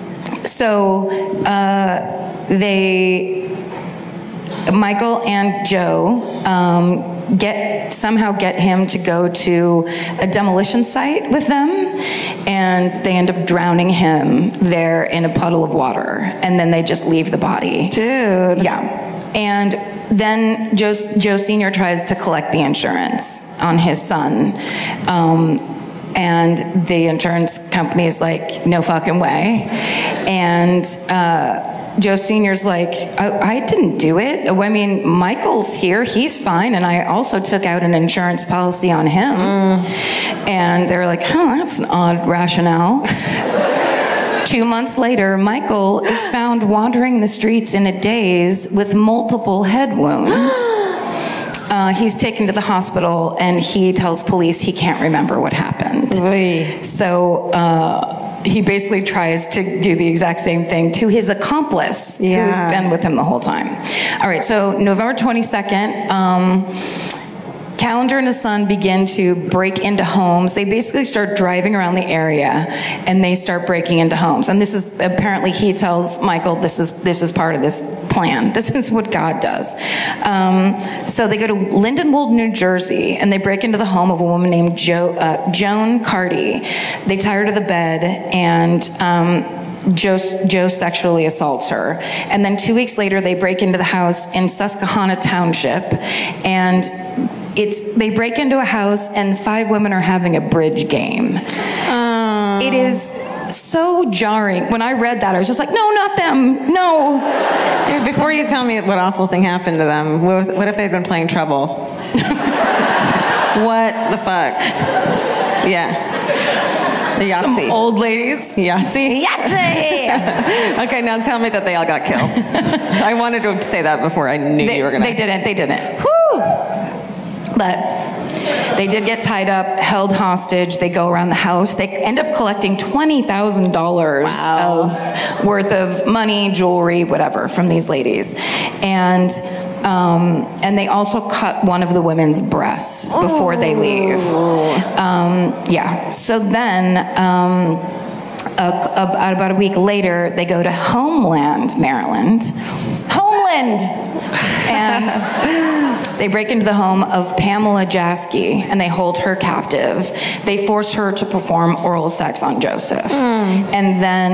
so uh, they, Michael and Joe, um, get somehow get him to go to a demolition site with them, and they end up drowning him there in a puddle of water, and then they just leave the body. Dude. Yeah. And then Joe, Joe Senior tries to collect the insurance on his son, um, and the insurance company's like, no fucking way. And uh, Joe Senior's like, I, I didn't do it. I mean, Michael's here. He's fine. And I also took out an insurance policy on him. Mm. And they're like, oh, that's an odd rationale. Two months later, Michael is found wandering the streets in a daze with multiple head wounds. Uh, he's taken to the hospital, and he tells police he can't remember what happened. Oy. So uh, he basically tries to do the exact same thing to his accomplice, yeah. who's been with him the whole time. All right, so November twenty-second, um, Callender and his son begin to break into homes. They basically start driving around the area, and they start breaking into homes. And this is, apparently he tells Michael, this is this is part of this plan. This is what God does. Um, so they go to Lindenwold, New Jersey, and they break into the home of a woman named Jo, uh, Joan Carty. They tie her to the bed, and um, Joe, Joe sexually assaults her. And then two weeks later, they break into the house in Susquehanna Township, and It's they break into a house and five women are having a bridge game. Um. It is so jarring. When I read that, I was just like, no, not them. No. Before you tell me what awful thing happened to them, what if, what if they'd been playing Trouble? What the fuck? Yeah. The Yahtzee. Some old ladies. Yahtzee? Yahtzee! Okay, now tell me that they all got killed. I wanted to say that before I knew they, you were going to. They didn't. They didn't. Whew! But they did get tied up, held hostage. They go around the house. They end up collecting twenty thousand dollars wow. of worth of money, jewelry, whatever, from these ladies. And um, and they also cut one of the women's breasts before Ooh. they leave. Um, yeah. So then... Um, A, a, about a week later, they go to Homeland, Maryland. Homeland! And they break into the home of Pamela Jaski, and they hold her captive. They force her to perform oral sex on Joseph. Mm. And then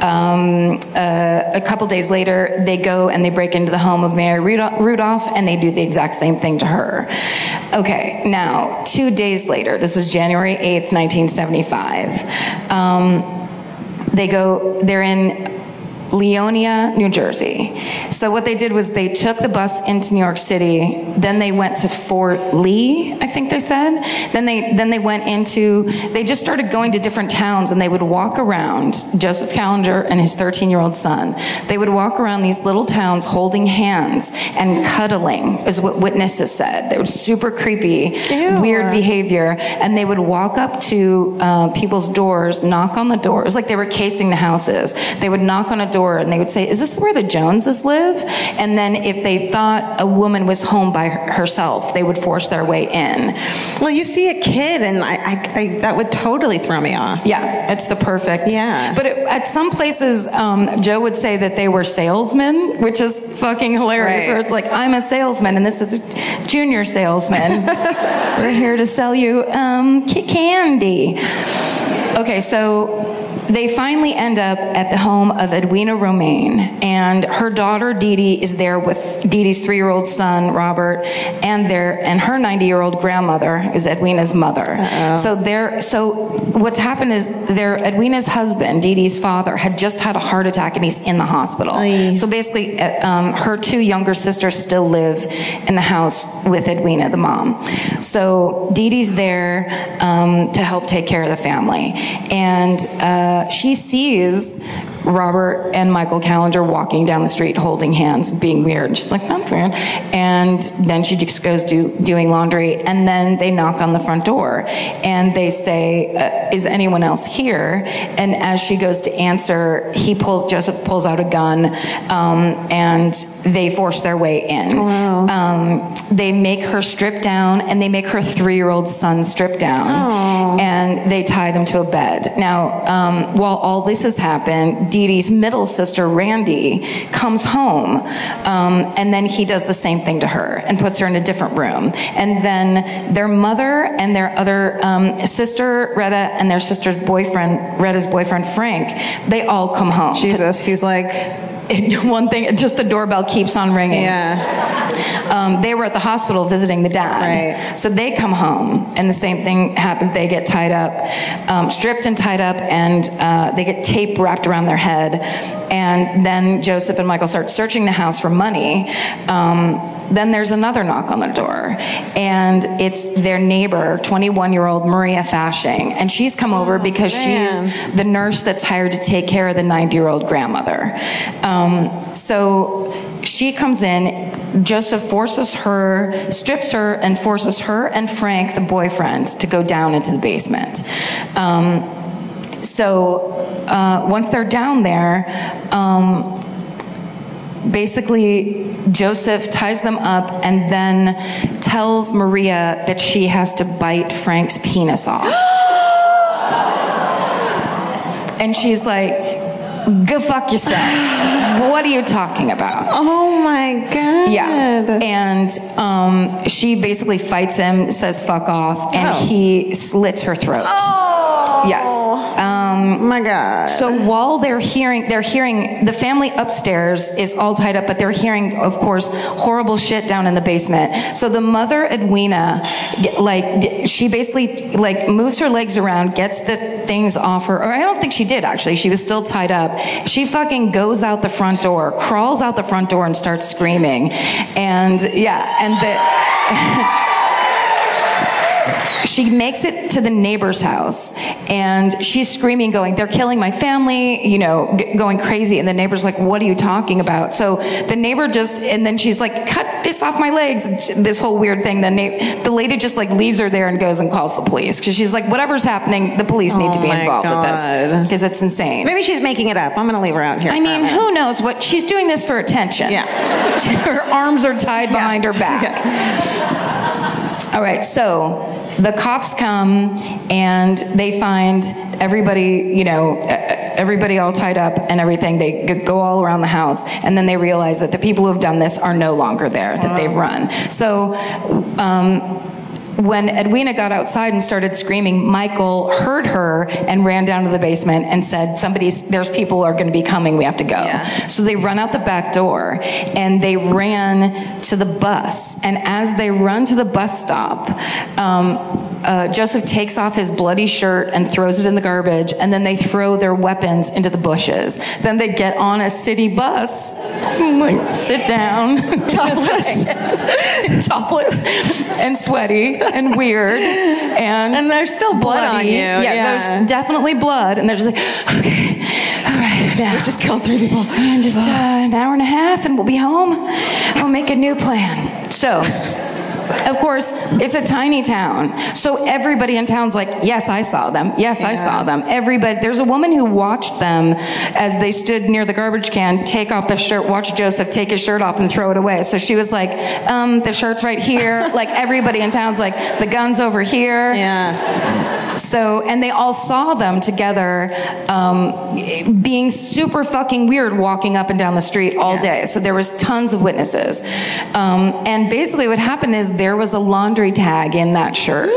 um, uh, a couple days later, they go and they break into the home of Mary Rudolph, and they do the exact same thing to her. Okay, now, two days later, this is January eighth, nineteen seventy-five, um, They go, they're in Leonia, New Jersey. So what they did was they took the bus into New York City, then they went to Fort Lee, I think they said. Then they then they went into, they just started going to different towns, and they would walk around, Joseph Callender and his thirteen-year-old son, they would walk around these little towns holding hands and cuddling, is what witnesses said. They were super creepy, Ew. weird behavior, and they would walk up to uh, people's doors, knock on the door. It was like they were casing the houses. They would knock on a door, and they would say, is this where the Joneses live? And then if they thought a woman was home by herself, they would force their way in. Well, you see a kid, and I, I, I that would totally throw me off. Yeah, it's the perfect. Yeah. But it, at some places, um, Joe would say that they were salesmen, which is fucking hilarious. Right. Or it's like, I'm a salesman, and this is a junior salesman. We're here to sell you um, candy. Okay, so they finally end up at the home of Edwina Romaine, and her daughter Dee Dee is there with Dee Dee's three-year-old son Robert, and their and her ninety-year-old grandmother is Edwina's mother. Uh-oh. So they're so what's happened is their Edwina's husband, Dee Dee's father, had just had a heart attack and he's in the hospital. Aye. So basically, um, her two younger sisters still live in the house with Edwina, the mom. So Dee Dee's there um, to help take care of the family, and uh, she sees Robert and Michael Callinger walking down the street holding hands, being weird. She's like, that's weird. And then she just goes do, doing laundry, and then they knock on the front door and they say, uh, is anyone else here? And as she goes to answer, he pulls, Joseph pulls out a gun, um, and they force their way in. Wow. Um, they make her strip down, and they make her three-year-old son strip down. Aww. And they tie them to a bed. Now, um, while all this has happened, Dee Dee's middle sister, Randy, comes home, um, and then he does the same thing to her and puts her in a different room. And then their mother and their other um, sister, Retta, and their sister's boyfriend, Retta's boyfriend, Frank, they all come home. Jesus, he's like... One thing, just the doorbell keeps on ringing. Yeah. Um, they were at the hospital visiting the dad. Right. So they come home, and the same thing happens. They get tied up, um, stripped and tied up, and uh, they get tape wrapped around their head. And then Joseph and Michael start searching the house for money. Um, then there's another knock on the door, and it's their neighbor, twenty-one-year-old Maria Fashing, and she's come over because oh, she's the nurse that's hired to take care of the ninety-year-old grandmother. Um, so she comes in. Joseph forces her, strips her, and forces her and Frank, the boyfriend, to go down into the basement. Um, so uh, once they're down there, um, basically Joseph ties them up and then tells Maria that she has to bite Frank's penis off. And she's like, go fuck yourself. What are you talking about? Oh my God. Yeah. And um, she basically fights him, says fuck off, and oh. he slits her throat. Oh. Yes. Um, my God. So while they're hearing, they're hearing, the family upstairs is all tied up, but they're hearing, of course, horrible shit down in the basement. So the mother, Edwina, like, she basically, like, moves her legs around, gets the things off her, or I don't think she did, actually. She was still tied up. She fucking goes out the front door, crawls out the front door and starts screaming. And, yeah, and the... She makes it to the neighbor's house, and she's screaming, going, they're killing my family, you know, g- going crazy. And the neighbor's like, what are you talking about? So the neighbor just, and then she's like, cut this off my legs, this whole weird thing. The, na- the lady just like leaves her there and goes and calls the police, because she's like, whatever's happening, the police need oh to be involved God. with this, because it's insane. Maybe she's making it up. I'm going to leave her out here. I mean, who knows what, she's doing this for attention. Yeah. Her arms are tied behind yeah. her back. Yeah. All right, so the cops come and they find everybody, you know, everybody all tied up and everything. They go all around the house, and then they realize that the people who have done this are no longer there, that wow. they've run. So um, when Edwina got outside and started screaming, Michael heard her and ran down to the basement and said, somebody's, there's people are going to be coming, we have to go. Yeah. So they run out the back door and they ran to the bus. And as they run to the bus stop, um, uh, Joseph takes off his bloody shirt and throws it in the garbage, and then they throw their weapons into the bushes. Then they get on a city bus, like, sit down, topless, topless and sweaty and weird, and and there's still blood bloody. on you. Yeah, yeah, there's definitely blood, and they're just like, okay, all right, now we just killed three people. And just uh, an hour and a half, and we'll be home. We'll make a new plan. So. Of course, it's a tiny town. So everybody in town's like, yes, I saw them. Yes, yeah. I saw them. Everybody. There's a woman who watched them as they stood near the garbage can, take off the shirt, watch Joseph take his shirt off and throw it away. So she was like, um, the shirt's right here. Like, everybody in town's like, the gun's over here. Yeah. So, and they all saw them together um, being super fucking weird walking up and down the street all yeah. day. So there was tons of witnesses. Um, and basically what happened is there was a laundry tag in that shirt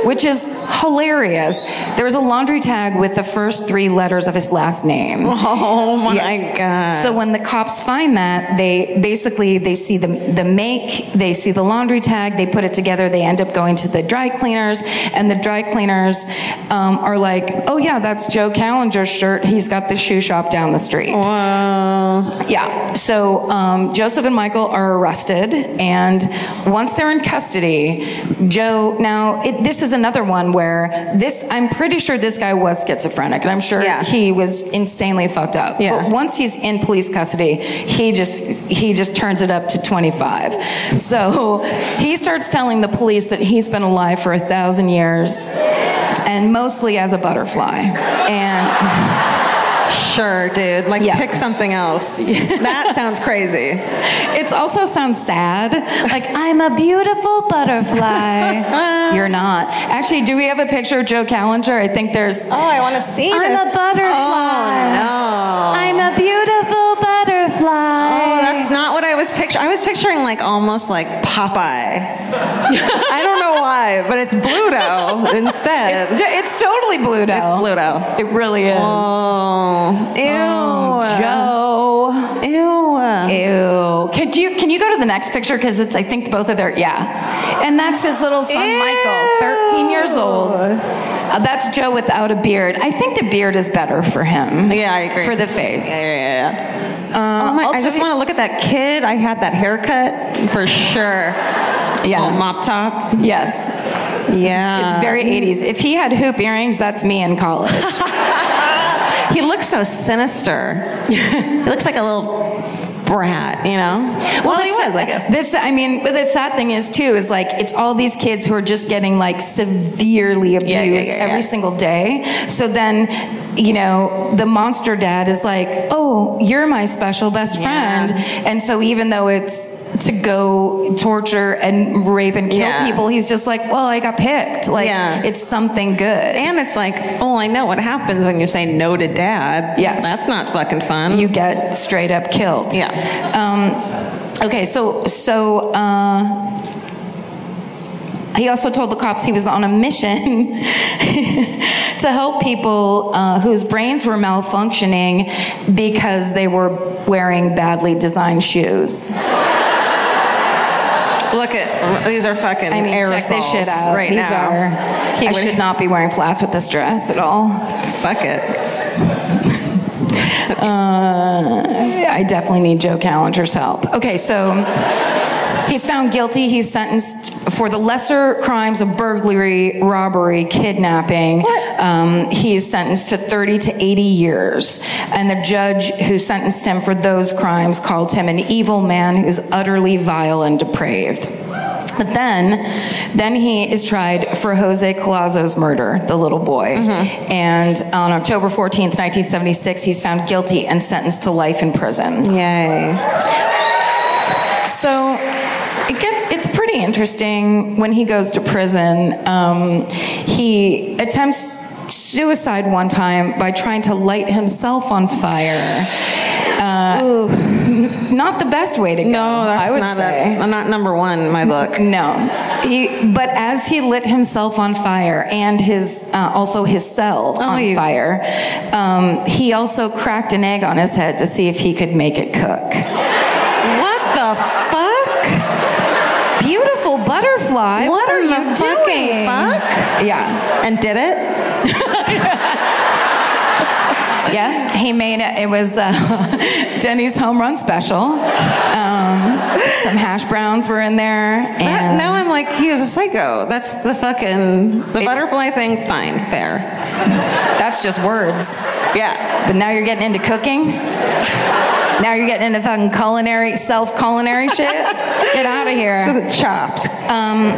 which is hilarious. There was a laundry tag with the first three letters of his last name. Oh my Yeah. God. So when the cops find that, they basically, they see the, the make, they see the laundry tag, they put it together, they end up going to the dry cleaners, and the dry cleaners um, are like, oh yeah, that's Joe Callenger's shirt. He's got the shoe shop down the street. Wow. Yeah. So um, Joseph and Michael are arrested, and once they're in custody, Joe, now it, this is another one where this, I'm pretty sure this guy was schizophrenic, and I'm sure Yeah. he was insanely fucked up. Yeah. But once he's in police custody, he just he just turns it up to twenty-five. So he starts telling the police that he's been alive for a thousand years, and mostly as a butterfly. And Sure, dude. Like, Yeah. pick something else. That sounds crazy. it also sounds sad. Like, I'm a beautiful butterfly. You're not. Actually, do we have a picture of Joe Callenger? I think there's... Oh, I want to see I'm this. a butterfly. Oh, no. I'm a beautiful butterfly. Oh, that's not what I was picturing. I was picturing, like, almost like Popeye. I don't know why, but it's Bluto instead. It's, it's totally Bluto. It's Bluto. It really is. Oh, ew. Oh, Joe. Ew. Ew. Could you can you go to the next picture, because it's I think both of their yeah, and that's his little son Ew. Michael, thirteen years old. Uh, that's Joe without a beard. I think the beard is better for him. Yeah, I agree. For the face. Yeah, yeah, yeah. Uh, Oh my, also I just he- want to look at that kid. I had that haircut for sure. Yeah. Oh, mop top. Yes. Yeah. It's very eighties. If he had hoop earrings, that's me in college. He looks so sinister. He looks like a little brat, you know? Well, he this- was, I guess. This, I mean, but the sad thing is too, is like, it's all these kids who are just getting like severely abused Yeah, yeah, yeah, yeah. every single day. So then, you know, the monster dad is like, oh, you're my special best friend. And so even though it's to go torture and rape and kill Yeah. people, he's just like, well, I got picked. Like, Yeah. it's something good. And it's like, oh, I know what happens when you say no to dad. Yes. That's not fucking fun. You get straight up killed. Yeah. Um, okay, so so uh, he also told the cops he was on a mission to help people uh, whose brains were malfunctioning because they were wearing badly designed shoes. Look at, these are fucking I mean, check aerosols this shit out. right These now. are. He I would- should not be wearing flats with this dress at all. Fuck it. Uh, I definitely need Joe Callenger's help. Okay, so he's found guilty. He's sentenced for the lesser crimes of burglary, robbery, kidnapping. What? Um, he's sentenced to thirty to eighty years. And the judge who sentenced him for those crimes called him an evil man who's utterly vile and depraved. But then, then he is tried for Jose Collazo's murder, the little boy. Mm-hmm. And on October fourteenth, nineteen seventy-six, he's found guilty and sentenced to life in prison. Yay. So it gets, it's pretty interesting when he goes to prison. Um, he attempts suicide one time by trying to light himself on fire. Uh, n- not the best way to go, No, that's I would not, say. a, not number one in my book. No, he, but as he lit himself on fire and his uh, also his cell Oh, on you- fire, um, he also cracked an egg on his head to see if he could make it cook. What the fuck? Beautiful butterfly. What, are the you fucking doing? fuck? Yeah, And did it? yeah. He made it. It was uh, Denny's home run special. Um, some hash browns were in there, That, and now I'm like, he was a psycho. That's the fucking, the It's- butterfly thing, fine, fair. that's just words. Yeah. But now you're getting into cooking? Now you're getting into fucking culinary, self-culinary shit? Get out of here. This is chopped. Um,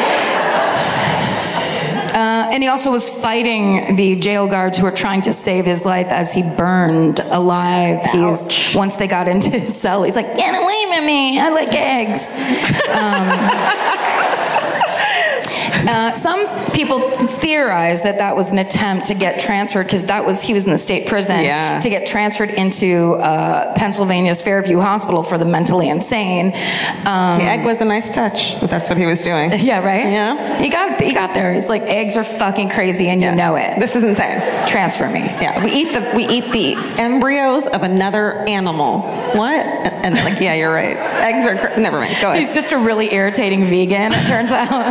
uh, and he also was fighting the jail guards who were trying to save his life as he burned alive. He's, once they got into his cell, he's like, get away from me, I like eggs. Um, Uh, some people theorize that that was an attempt to get transferred, because that was he was in the state prison, Yeah. to get transferred into uh, Pennsylvania's Fairview Hospital for the mentally insane. Um, The egg was a nice touch, if that's what he was doing. yeah, right? Yeah. He got he got there. He's like, eggs are fucking crazy, and you know it. This is insane. Transfer me. Yeah, we eat the we eat the embryos of another animal. What? And, and like, yeah, you're right. Eggs are cr- never mind. Go ahead. He's just a really irritating vegan, it turns out.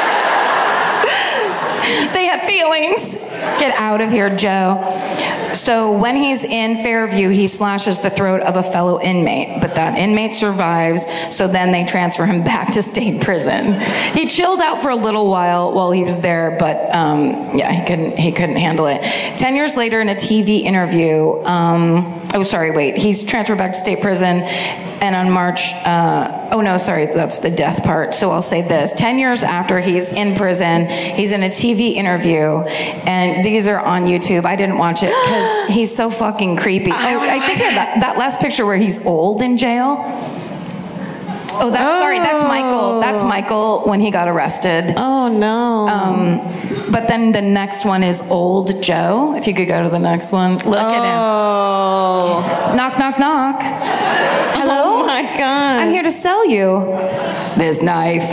They have feelings. Get out of here, Joe. So when he's in Fairview, he slashes the throat of a fellow inmate, but that inmate survives, so then they transfer him back to state prison. He chilled out for a little while while he was there, but um, yeah, he couldn't he couldn't handle it. Ten years later, in a T V interview, um, oh, sorry, wait, he's transferred back to state prison, and on March, uh, oh no, sorry, that's the death part, so I'll say this. Ten years after he's in prison, he's in a T V interview, and these are on YouTube. I didn't watch it because he's so fucking creepy. Oh, I think that, that last picture where he's old in jail. Oh, that's oh. sorry, that's Michael. That's Michael when he got arrested. Oh no. Um, but then the next one is old Joe. If you could go to the next one. Look oh. at him. Knock, knock, knock. Hello? Oh my God. I'm here to sell you this knife.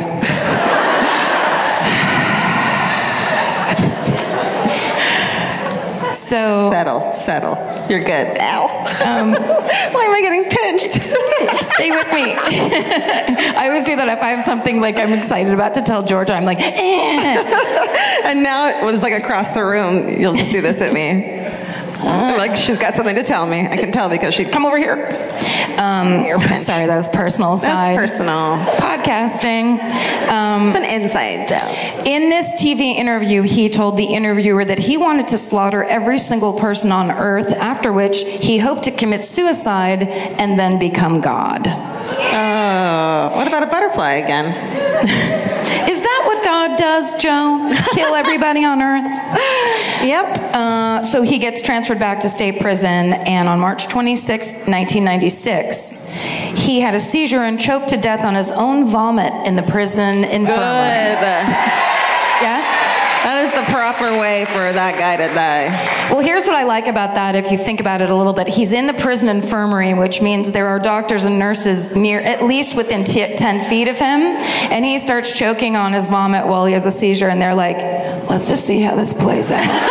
So settle, settle. You're good. Ow. Um, Why am I getting pinched? Stay with me. I always do that if I have something like I'm excited about to tell Georgia. I'm like, eh. And now it was like across the room. You'll just do this at me. Like she's got something to tell me. I can tell because she come over here. Um, sorry, that was personal side. That's personal. Podcasting. Um, it's an inside joke. In this T V interview, he told the interviewer that he wanted to slaughter every single person on Earth, after which he hoped to commit suicide and then become God. Oh, what about a butterfly again? Is that what God does, Joe? Kill everybody on Earth? Yep. Uh, so he gets transferred back to state prison, and on March twenty-sixth, nineteen ninety-six, he had a seizure and choked to death on his own vomit in the prison infirmary. Good. Yeah? That is the proper way for that guy to die. Well, here's what I like about that, if you think about it a little bit. He's in the prison infirmary, which means there are doctors and nurses near, at least within t- ten feet of him, and he starts choking on his vomit while he has a seizure, and they're like, let's just see how this plays out.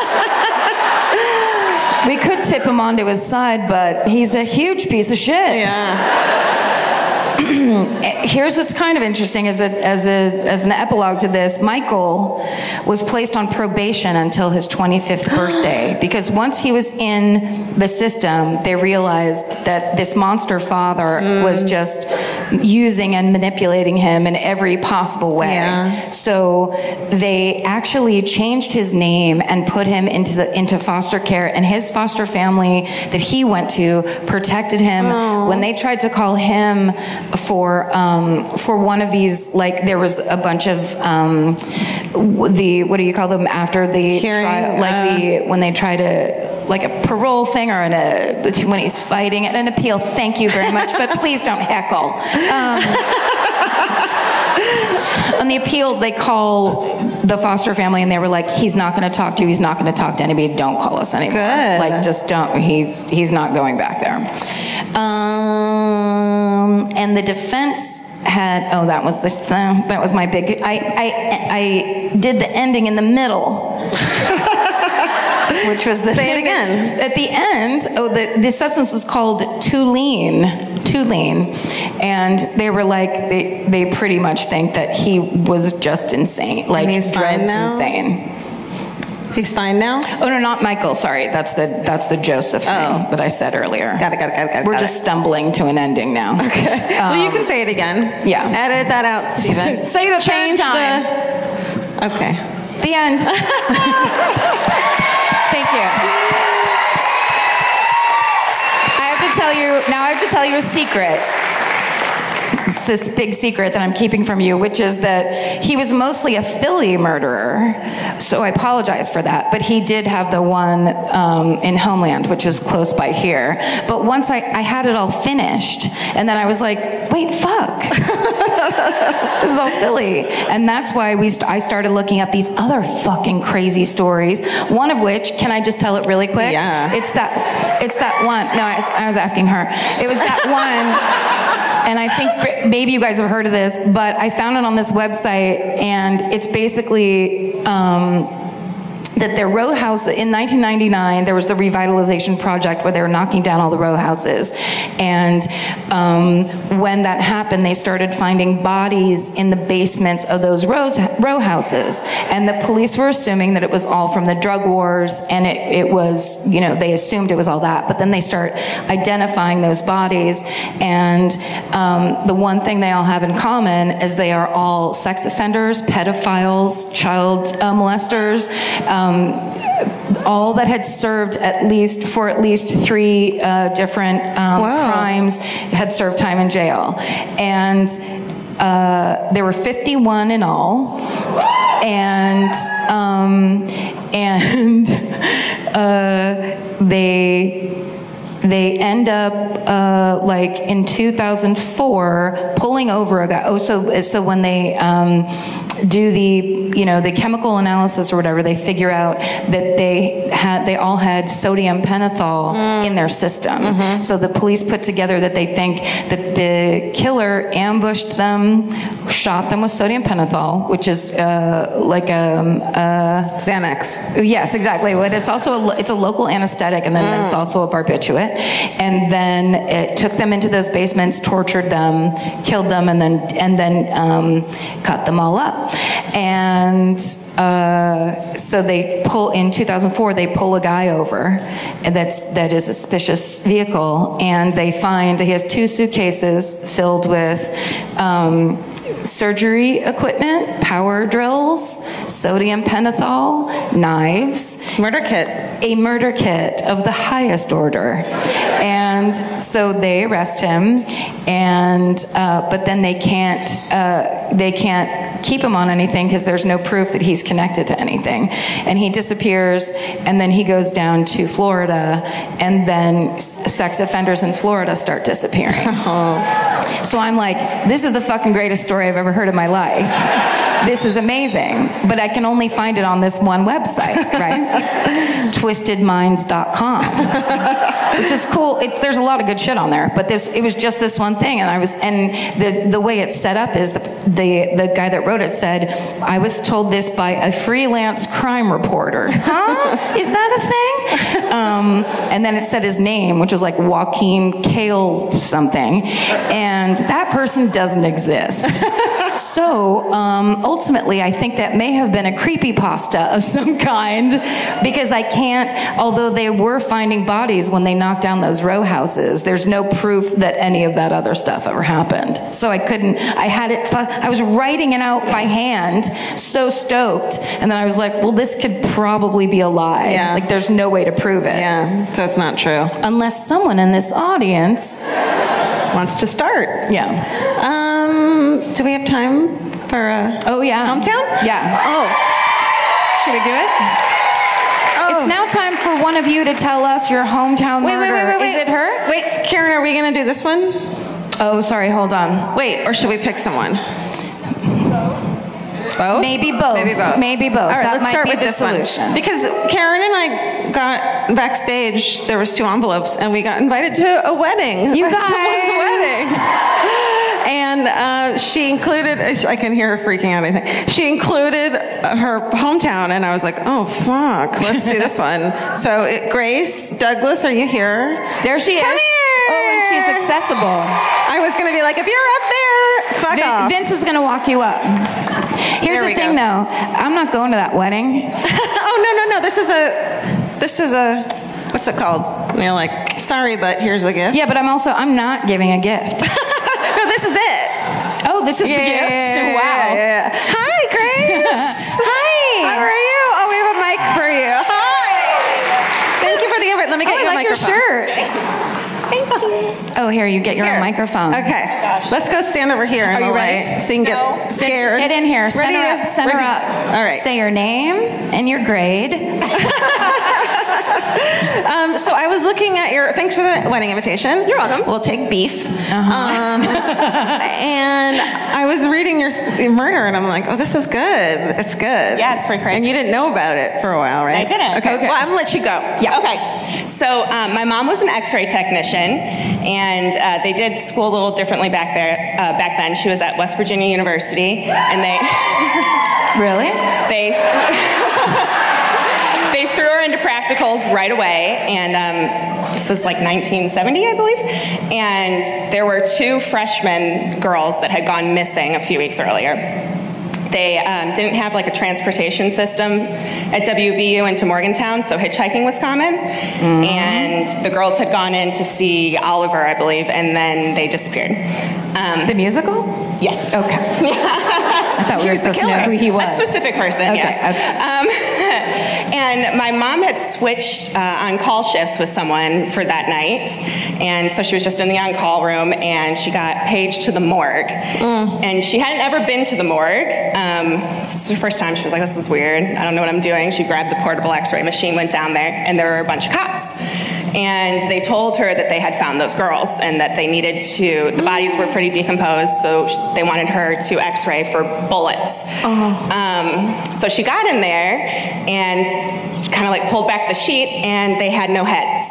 We could tip him onto his side, but he's a huge piece of shit. Yeah. Here's what's kind of interesting as a, as a as an epilogue to this. Michael was placed on probation until his twenty-fifth birthday, because once he was in the system, they realized that this monster father mm. was just using and manipulating him in every possible way. Yeah. So they actually changed his name and put him into the into foster care, and his foster family that he went to protected him. Oh. When they tried to call him for um, for one of these, like there was a bunch of um, the what do you call them after the Hearing, trial, like uh, the when they try to like a parole thing or in a when he's fighting an appeal. Thank you very much, but please don't heckle. Um, on the appeal, they call the foster family, and they were like, "He's not going to talk to you. He's not going to talk to anybody. Don't call us anymore. Good. Like, just don't. He's he's not going back there." Um, and the defense had. Oh, that was the uh, that was my big. I I I did the ending in the middle. Which was the Say it again. At the end, oh, the, the substance was called Tulene. Tulene. And they were like, they, they pretty much think that he was just insane. Like, And he's fine drugs now? insane. He's fine now? Oh, no, not Michael. Sorry. That's the that's the Joseph thing Oh. that I said earlier. Got it, got it, got it, got it. We're got just it. stumbling to an ending now. Okay. Um, well, you can say it again. yeah. Edit that out, Stephen. Say it a Change third time. the... Okay. The end. Thank you. I have to tell you, now I have to tell you a secret. It's this big secret that I'm keeping from you, which is that he was mostly a Philly murderer. So I apologize for that. But he did have the one um, in Homeland, which is close by here. But once I, I had it all finished, and then I was like, wait, fuck. This is all Philly. And that's why we st- I started looking up these other fucking crazy stories. One of which, can I just tell it really quick? Yeah. It's that, it's that one. No, I was, I was asking her. It was that one. And I think maybe you guys have heard of this, but I found it on this website, and it's basically um, that their row house, in nineteen ninety-nine, there was the revitalization project where they were knocking down all the row houses. And um, when that happened, they started finding bodies in the basements of those rows, row houses. And the police were assuming that it was all from the drug wars, and it, it was, you know, they assumed it was all that. But then they start identifying those bodies, and um, the one thing they all have in common is they are all sex offenders, pedophiles, child uh, molesters, um, all that had served at least for at least three uh, different um, crimes had served time in jail. And uh, there were fifty-one in all. And um, and uh, they they end up uh, like in two thousand four pulling over a guy. Oh, so so when they um, do the you know the chemical analysis or whatever, they figure out that they had they all had sodium pentothal mm. in their system. Mm-hmm. So the police put together that they think that the killer ambushed them, shot them with sodium pentothal, which is uh, like a, a Xanax. Yes, exactly. But it's also a, it's a local anesthetic, and then mm. it's also a barbiturate. And then it took them into those basements, tortured them, killed them, and then and then um, cut them all up. And uh, so they pull in two thousand four. They pull a guy over that's that is a suspicious vehicle, and they find he has two suitcases filled with um, surgery equipment, power drills, sodium pentothal, knives, murder kit, a murder kit of the highest order. And so they arrest him, and uh, but then they can't uh, they can't keep him on anything because there's no proof that he's connected to anything. And he disappears, and then he goes down to Florida, and then s- sex offenders in Florida start disappearing. Oh. So I'm like, this is the fucking greatest story I've ever heard in my life. This is amazing, but I can only find it on this one website, right? twisted minds dot com, which is cool. It's, there's a lot of good shit on there, but this it was just this one thing, and I was and the the way it's set up is the the the guy that wrote it said, I was told this by a freelance crime reporter. Huh? Is that a thing? Um, and then it said his name, which was like Joaquin Kale something, and that person doesn't exist. So um, ultimately, I think that may have been a creepypasta of some kind, because I can't, although they were finding bodies when they knocked down those row houses, there's no proof that any of that other stuff ever happened. So I couldn't, I had it, I was writing it out by hand, so stoked, and then I was like, well, this could probably be a lie. Yeah. Like, there's no way to prove it. Yeah, so it's not true. Unless someone in this audience wants to start. Yeah. Um, do we have time for a oh yeah hometown? Yeah. Oh, should we do it? Oh. It's now time for one of you to tell us your hometown wait, murder. Wait, wait, wait, wait. Is it her? Wait, Karen, are we going to do this one? Oh, sorry, hold on. Wait, or should we pick someone? Both? Maybe both. Maybe both. Maybe both. All right, that let's might start be with the this solution. one. Because Karen and I got backstage, there was two envelopes, and we got invited to a wedding. You a guys. Someone's wedding. And uh, she included, I can hear her freaking out, I think. She included her hometown, and I was like, oh, fuck, let's do this one. So, it, Grace Douglas, are you here? There she Come is. here. Oh, and she's accessible. I was going to be like, if you're up there, fuck Vin- off. Vince is going to walk you up. Here's There the we thing, go. though. I'm not going to that wedding. Oh, no, no, no. This is a, this is a, what's it called? And you're like, sorry, but here's a gift. Yeah, but I'm also, I'm not giving a gift. No, this is it. Oh, this is Yeah, the gift? yeah, yeah, Wow. yeah, yeah. Hi, Grace. Hi. How are you? Oh, we have a mic for you. Hi. Thank you for the invite. Let me get Oh, you I a like your microphone. shirt. Oh, here, you get your Here. own microphone. Okay. Let's go stand over here. Are you ready? So you can get scared. Get in here. Center Ready? up. Center Ready? up. All right. Say your name and your grade. Um, so I was looking at your, thanks for the wedding invitation. You're welcome. We'll take beef. Uh-huh. Um, and I was reading your, your murder and I'm like, oh, this is good. It's good. Yeah, it's pretty crazy. And you didn't know about it for a while, right? I didn't. Okay, Okay. well, I'm gonna let you go. Yeah. Okay. So um, my mom was an X-ray technician, and uh, they did school a little differently back there. Uh, back then, she was at West Virginia University, and they Really? they they threw her into practicals right away, and um, this was like nineteen seventy, I believe. And there were two freshman girls that had gone missing a few weeks earlier. They um, didn't have like a transportation system at W V U into Morgantown, so hitchhiking was common. Mm-hmm. And the girls had gone in to see Oliver, I believe, and then they disappeared. Um, The musical? yes. Okay. I thought we were supposed to know who he was. A specific person, Okay, yes. okay. Um, and my mom had switched uh, on-call shifts with someone for that night, and so she was just in the on-call room, and she got paged to the morgue. Mm. And she hadn't ever been to the morgue. Um, this is her first time. She was like, this is weird. I don't know what I'm doing. She grabbed the portable x-ray machine, went down there, and there were a bunch of cops. And they told her that they had found those girls and that they needed to, the bodies were pretty decomposed, so they wanted her to x-ray for bullets. Uh-huh. Um, so she got in there and kind of like pulled back the sheet, and they had no heads.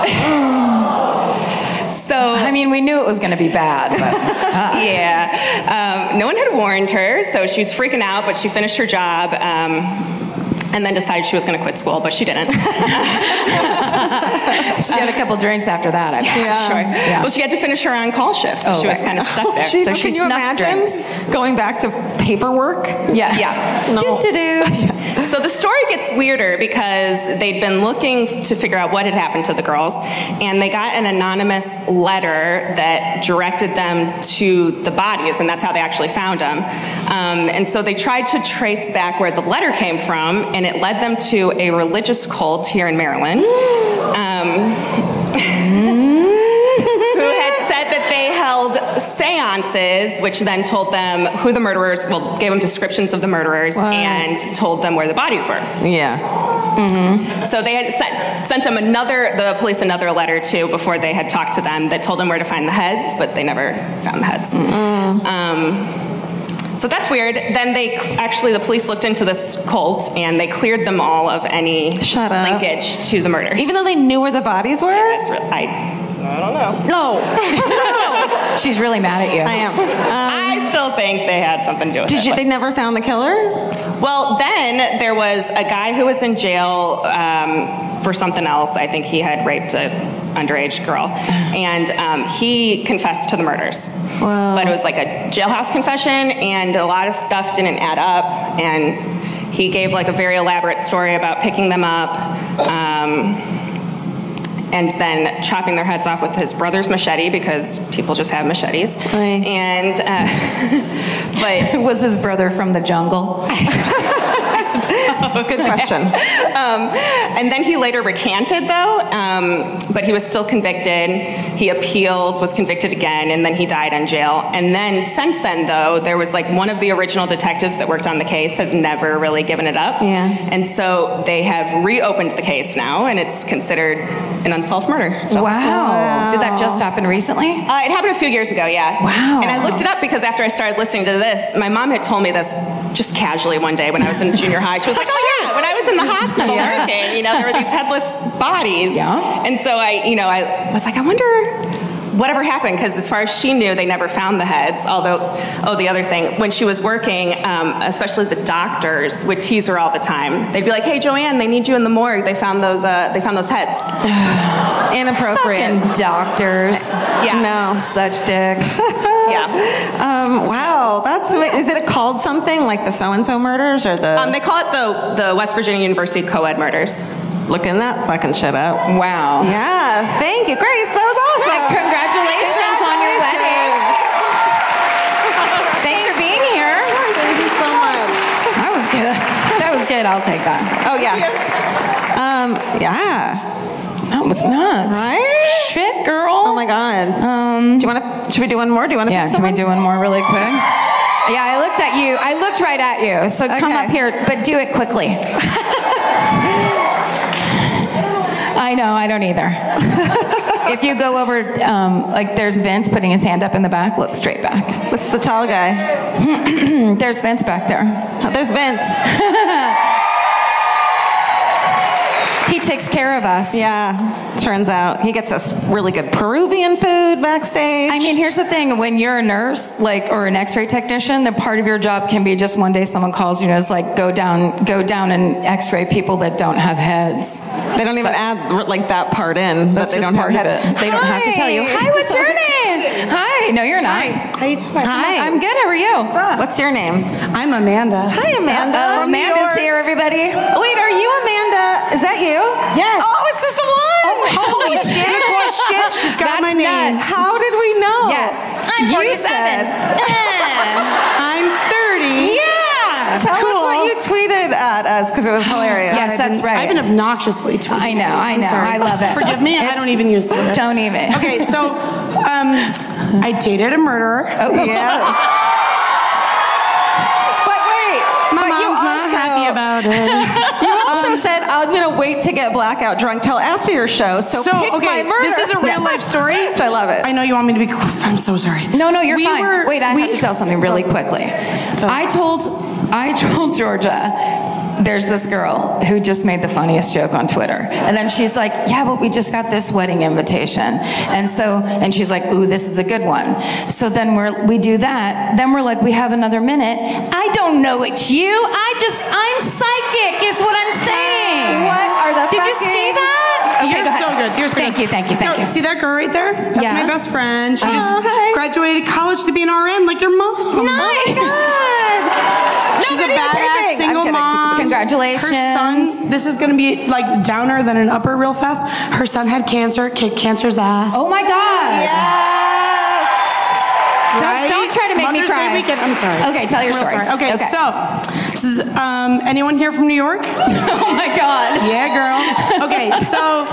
So I mean, we knew it was going to be bad, but uh. yeah, um, no one had warned her, so she was freaking out, but she finished her job. Um, And then decided she was going to quit school, but she didn't. She had a couple drinks after that, I bet. Yeah, sure. Yeah. Well, she had to finish her on-call shift, so Oh, she was right. kind of stuck there. Jeez, So so she can you snuck imagine drinks. going back to paperwork? Yeah. Yeah. No. Do-do-do. So the story gets weirder because they'd been looking to figure out what had happened to the girls, and they got an anonymous letter that directed them to the bodies, and that's how they actually found them. Um, and so they tried to trace back where the letter came from, and it led them to a religious cult here in Maryland. Um, who had said that they held seances, which then told them who the murderers, well, gave them descriptions of the murderers, Wow. and told them where the bodies were. Yeah. So they had sent, sent them another, the police another letter too, before they had talked to them that told them where to find the heads, but they never found the heads. Um, so that's weird. Then they, actually the police looked into this cult and they cleared them all of any Shut up. linkage to the murders. Even though they knew where the bodies were? That's really, I, I don't know. No. She's really mad at you. I am. Um, I still think they had something to do with did it. you, they never found the killer? Well, then there was a guy who was in jail um, for something else. I think he had raped an underage girl. And um, he confessed to the murders. Wow. But it was like a jailhouse confession, and a lot of stuff didn't add up. And he gave like a very elaborate story about picking them up. Um, and then chopping their heads off with his brother's machete, because people just have machetes. Right. And, uh, but Was his brother from the jungle? Good question. Um, and then he later recanted, though, um, but he was still convicted. He appealed, was convicted again, and then he died in jail. And then since then, though, there was like one of the original detectives that worked on the case has never really given it up. Yeah. And so they have reopened the case now, and it's considered an unsolved murder. So. Wow. Did that just happen recently? Uh, it happened a few years ago, yeah. Wow. And I looked it up because after I started listening to this, my mom had told me this just casually one day when I was in junior high. She was like, oh yeah, when I was in the hospital Yes. working, you know, there were these headless bodies. Yeah. And so I, you know, I was like, I wonder whatever happened, because as far as she knew, they never found the heads. Although, oh, the other thing, when she was working, um, especially the doctors would tease her all the time. They'd be like, "Hey, Joanne, they need you in the morgue. They found those. Uh, they found those heads." Inappropriate. Fucking doctors. Yeah. No. Such dicks. Yeah. Um, wow, that's is it called something like the so and so murders or the? Um, they call it the the West Virginia University co-ed murders. Looking that fucking shit up. Wow. Yeah, thank you, Grace. That was awesome. Congratulations on your wedding. Thanks for being here. Thank you so much. That was good. That was good. I'll take that. Oh yeah. Um, yeah. That That was nuts. Right? Shit, girl. Oh my God. Um, do you want to, should we do one more? Do you want to yeah, pick can someone? we do one more really quick? Yeah, I looked at you. I looked right at you. So come Okay. up here, but do it quickly. I know, I don't either. If you go over, um, like there's Vince putting his hand up in the back, look straight back. What's the tall guy? There's Vince back there. Oh, there's Vince. He takes care of us. Yeah, turns out he gets us really good Peruvian food backstage. I mean, here's the thing. When you're a nurse, like, or an x-ray technician, then part of your job can be just one day someone calls you and is like, go down, go down and x-ray people that don't have heads. They don't even That's- add like that part in. That's but they just don't part have of it. heads. They don't have to tell you, hi, what's your name? Hi. No, you're not. How you doing? Hi. I'm good. How are you? What's your name? I'm Amanda. Hi, Amanda. Oh, From New Amanda's York. here, everybody. Wait, are you Amanda? Is that you? Yes. Oh, it's just the one. Holy shit. Good shit. She's got That's my name. nuts. How did we know? Yes. I'm You forty-seven. said. I'm thirty. Yeah. Tell Cool. us what you tweeted at us because it was hilarious. Yes, that's right. I've been obnoxiously tweeting. I know, I I'm know. sorry. I love it. Forgive me, I It's- don't even use Twitter. Don't even. Okay, so um, I dated a murderer. Oh, Yeah. But wait, My but you mom's not also- happy about it. You also said, I'm going to wait to get blackout drunk till after your show, so, So, pick okay, my murder. this is a real life story. I love it. I know you want me to be. I'm so sorry. No, no, you're We fine. were- Wait, I we- have to tell something really quickly. I told, I told Georgia, there's this girl who just made the funniest joke on Twitter, and then she's like, "Yeah, but we just got this wedding invitation," and so, and she's like, "Ooh, this is a good one." So then we're we do that. Then we're like, we have another minute. I don't know it's you. I just I'm psychic, is what I'm saying. What are the Did you fucking- see that? Okay, You're go ahead. so good. You're so thank good. you, thank you, thank No, you. See that girl right there? That's Yeah. my best friend. She just Oh, hi. graduated college to be an R N like your mom. Nice. Oh my God. She's No a videotaping. badass I'm single kidding. mom. Congratulations. Her son, this is going to be like downer than an upper real fast. Her son had cancer, kicked cancer's ass. Oh my God. Yes. Don't, Right? don't try to make Mother's me cry. Day weekend. I'm sorry. Okay, tell your Real story. sorry. Okay, Okay. so this is um, anyone here from New York? Oh my God. Yeah, girl. Okay, so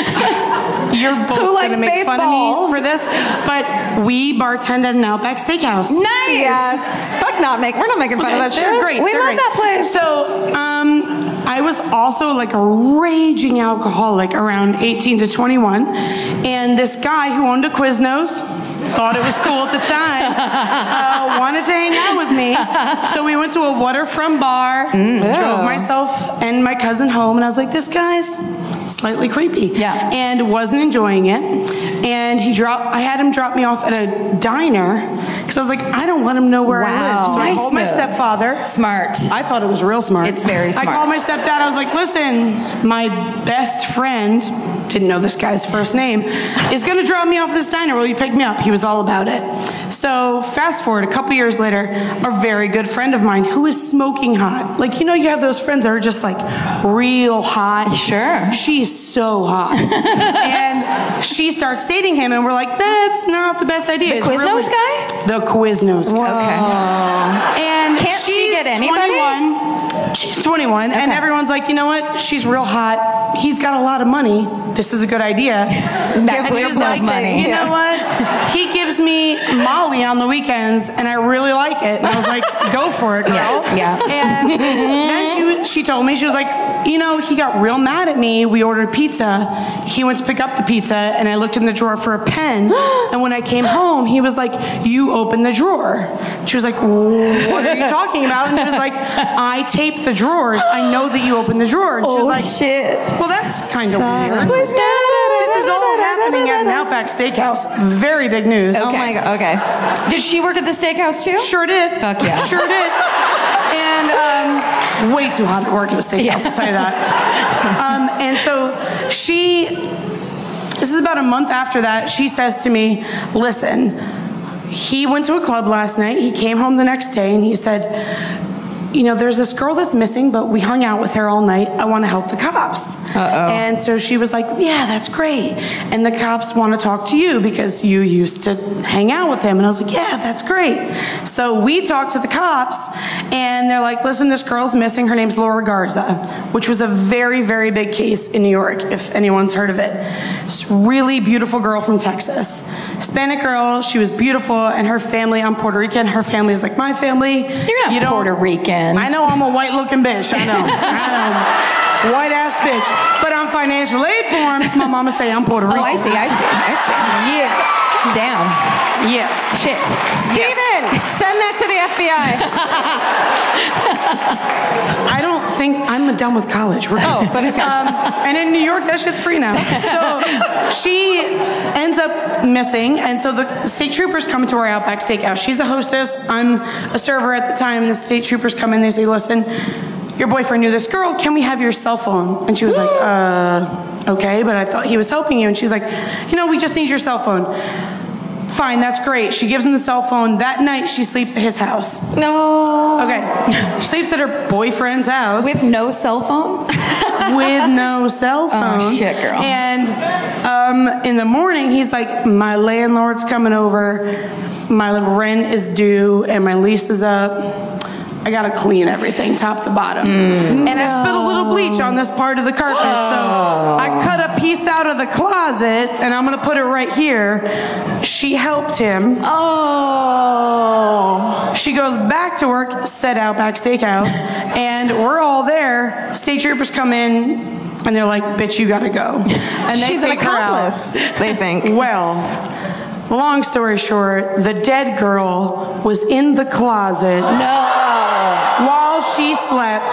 you're both Who going likes to make fun of baseball? me for this, but we bartend at an Outback Steakhouse. Nice. Yes. Fuck not make. We're not making fun of that shit. They're great. We they're love great. that place. So, um, I was also like a raging alcoholic around eighteen to twenty-one, and this guy who owned a Quiznos thought it was cool at the time, uh, wanted to hang out with me. So we went to a waterfront bar, Mm. drove myself and my cousin home, and I was like, this guy's slightly creepy. Yeah. And wasn't enjoying it. And he dropped, I had him drop me off at a diner, because I was like, I don't let him know where I Wow. live. So I Nice called my move. stepfather. Smart. I thought it was real smart. It's very smart. I called my stepdad. I was like, listen, my best friend, didn't know this guy's first name, is going to drop me off this diner. Will you pick me up? He was all about it. So fast forward a couple years later, a very good friend of mine who is smoking hot. Like, you know, you have those friends that are just like real hot. Sure. She's so hot. And she starts dating him, and we're like, that's not the best idea. The It's Quiznos really- guy? The Quiznos guy. Okay. And Can't she she's get anybody? twenty-one. She's twenty-one, and everyone's like, you know what? She's real hot. He's got a lot of money. This is a good idea. That And Quiznos she's like, money. you know what? He gives me Molly on the weekends, and I really like it. And I was like, go for it, girl. Yeah, yeah. And then she she told me, she was like, you know, he got real mad at me. We ordered pizza. He went to pick up the pizza, and I looked in the drawer for a pen. And when I came home, he was like, you opened the drawer. She was like, what are you talking about? And he was like, I taped the drawers. I know that you opened the drawer. And she was Oh, like, shit. well, that's kind of weird. Quiznos. This is all happening at an Outback Steakhouse. Very big news. Oh my God. Okay. Did she work at the steakhouse too? Sure did. Fuck yeah. Sure did. And um, way too hot to work at a steakhouse, I'll tell you that. Um, and so she, this is about a month after that, she says to me, listen, he went to a club last night. He came home the next day and he said, you know, there's this girl that's missing, but we hung out with her all night. I want to help the cops. Uh-oh. And so she was like, yeah, that's great. And the cops want to talk to you because you used to hang out with him. And I was like, yeah, that's great. So we talked to the cops, and they're like, listen, this girl's missing. Her name's Laura Garza, which was a very, very big case in New York, if anyone's heard of it. This really beautiful girl from Texas. Hispanic girl. She was beautiful, and her family, I'm Puerto Rican. Her family is like my family. You're not you Puerto Rican. I know I'm a white-looking bitch. I know. I know. White-ass bitch. But on financial aid forms, my mama say I'm Puerto Rican. Oh, I see, I see, I see. Yes. Damn. Yes. Shit. Steven, send that to the F B I. I don't think I'm done with college. We're Oh, but who cares? Um, and in New York, that shit's free now. So she ends up missing, and so the state troopers come to our Outback Steakhouse. She's a hostess. I'm a server at the time. The state troopers come in. They say, listen, your boyfriend knew this girl. Can we have your cell phone? And she was like, uh, okay, but I thought he was helping you. And she's like, you know, we just need your cell phone. Fine, that's great. She gives him the cell phone. That night, she sleeps at his house. No. Okay. She sleeps at her boyfriend's house. With no cell phone? With no cell phone. Oh, shit, girl. And um, in the morning, he's like, my landlord's coming over. My rent is due, and my lease is up. I gotta clean everything, top to bottom. Mm, and no. I spilled a little bleach on this part of the carpet, oh. so I cut a piece out of the closet, and I'm gonna put it right here. She helped him. Oh. She goes back to work, said Outback Steakhouse, and we're all there. State troopers come in, and they're like, bitch, you gotta go. And they She's take an accomplice, her out. They think. Well, long story short, the dead girl was in the closet. No. While she slept,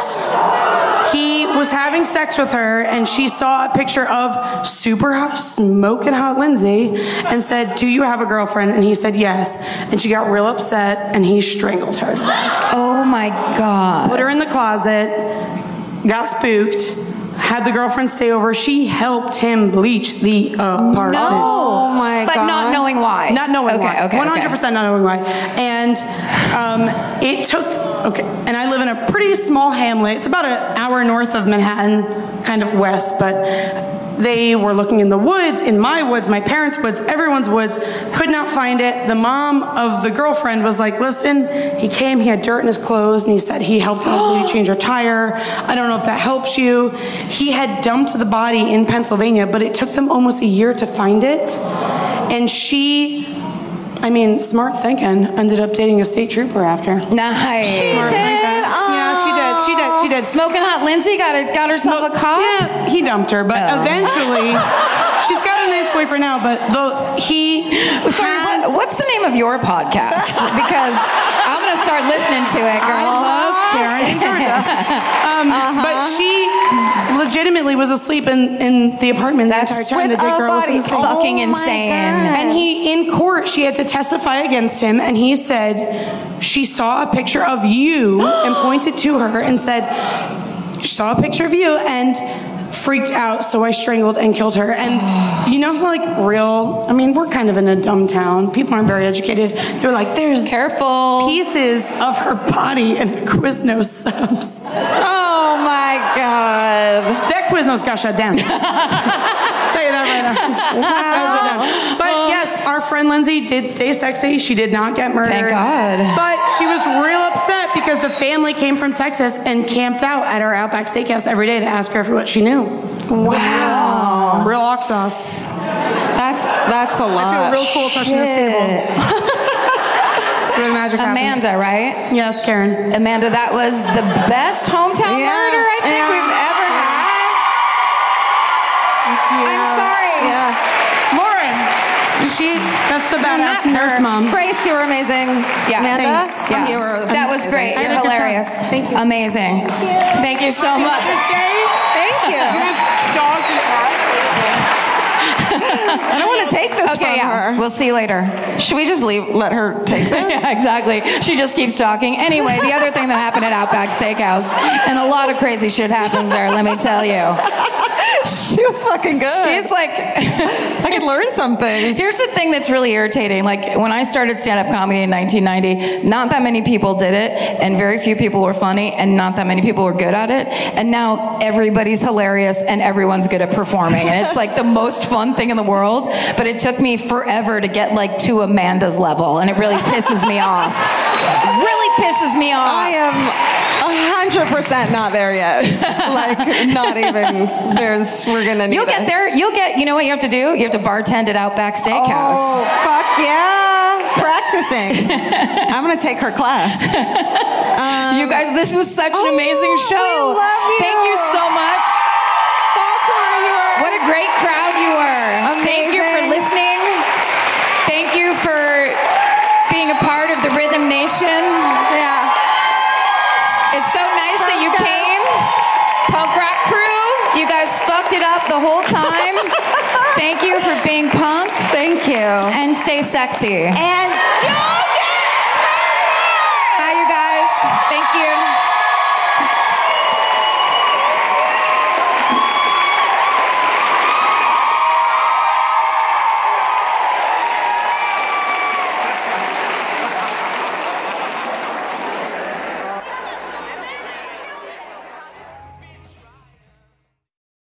he was having sex with her, and she saw a picture of super hot, smoking hot Lindsay and said, do you have a girlfriend? And he said yes. And she got real upset, and he strangled her to death. Oh my God. Put her in the closet, got spooked, had the girlfriend stay over. She helped him bleach the apartment. No. Oh my but God. But not knowing why. Not knowing okay, why. Okay, one hundred percent okay. not knowing why. And um, it took, okay, and I live in a pretty small hamlet. It's about an hour north of Manhattan, kind of west, but they were looking in the woods, in my woods, my parents' woods, everyone's woods, could not find it. The mom of the girlfriend was like, listen, he came, he had dirt in his clothes, and he said he helped a lady change her tire. I don't know if that helps you. He had dumped the body in Pennsylvania, but it took them almost a year to find it. And she, I mean, smart thinking, ended up dating a state trooper after. Nice. She Smart did? thinking. Yeah, she did. She did. She did. Smoking hot Lindsay got, her, got herself Smoke, a cop? Yeah, he dumped her, but Oh. eventually, she's got a nice boyfriend now, but the, he Sorry, had, what, what's the name of your podcast? Because I'm going to start listening to it, girl. I love Karen and Georgia. Um, Uh-huh. But she legitimately was asleep in, in the apartment That's the entire time. with The dead a girl was body. in the thing. Fucking Oh my insane. God. And he, in court, she had to testify against him, and he said she saw a picture of you and pointed to her and said, she saw a picture of you and freaked out, so I strangled and killed her. And you know, like real, I mean, we're kind of in a dumb town. People aren't very educated. They're like, there's Careful. pieces of her body in the Quiznos subs. Oh my God. That Quiznos got shut down. Tell you that right now. Wow. But yes, our friend Lindsay did stay sexy. She did not get murdered. Thank God. But she was real upset because the family came from Texas and camped out at our Outback Steakhouse every day to ask her for what she knew. Wow. Real ox sauce. That's that's a lot. I feel real cool touching this table. That's where the magic happens. Amanda, right? Yes, Karen. Amanda, that was the best hometown Yeah. murder I think Yeah. we've ever had. I'm sorry. Yeah. Lauren. She, that's the badass Not nurse her. mom. Grace, you were amazing. Yeah, Amanda, thanks. Yes. you were That was great. I You're had a good time. hilarious. Thank you. Amazing. Thank you so much. Thank you. Dogs and cats. I don't want to take this Okay, from yeah. her. We'll see you later. Should we just leave? Let her take this? Yeah, exactly. She just keeps talking. Anyway, the other thing that happened at Outback Steakhouse, and a lot of crazy shit happens there, let me tell you. She was fucking good. She's like... I could learn something. Here's the thing that's really irritating. Like, when I started stand-up comedy in nineteen ninety, not that many people did it, and very few people were funny, and not that many people were good at it. And now everybody's hilarious, and everyone's good at performing. And it's like the most fun thing in the world, but it took me forever to get like to Amanda's level, and it really pisses me off. Really pisses me off. I am a hundred percent not there yet. Like, not even. There's. We're gonna need. You'll get it. there. You'll get. You know what you have to do? You have to bartend at Outback Steakhouse. Oh, fuck yeah! Practicing. I'm gonna take her class. Um, You guys, this was such an oh, amazing show. we love you. Thank you so much. Baltimore, you are What a great crowd you were. Thank you for amazing. listening. Thank you for being a part of the Rhythm Nation. Yeah. It's so nice that you came. Punk Rock Crew, you guys fucked it up the whole time. Thank you for being punk. Thank you. And stay sexy. And.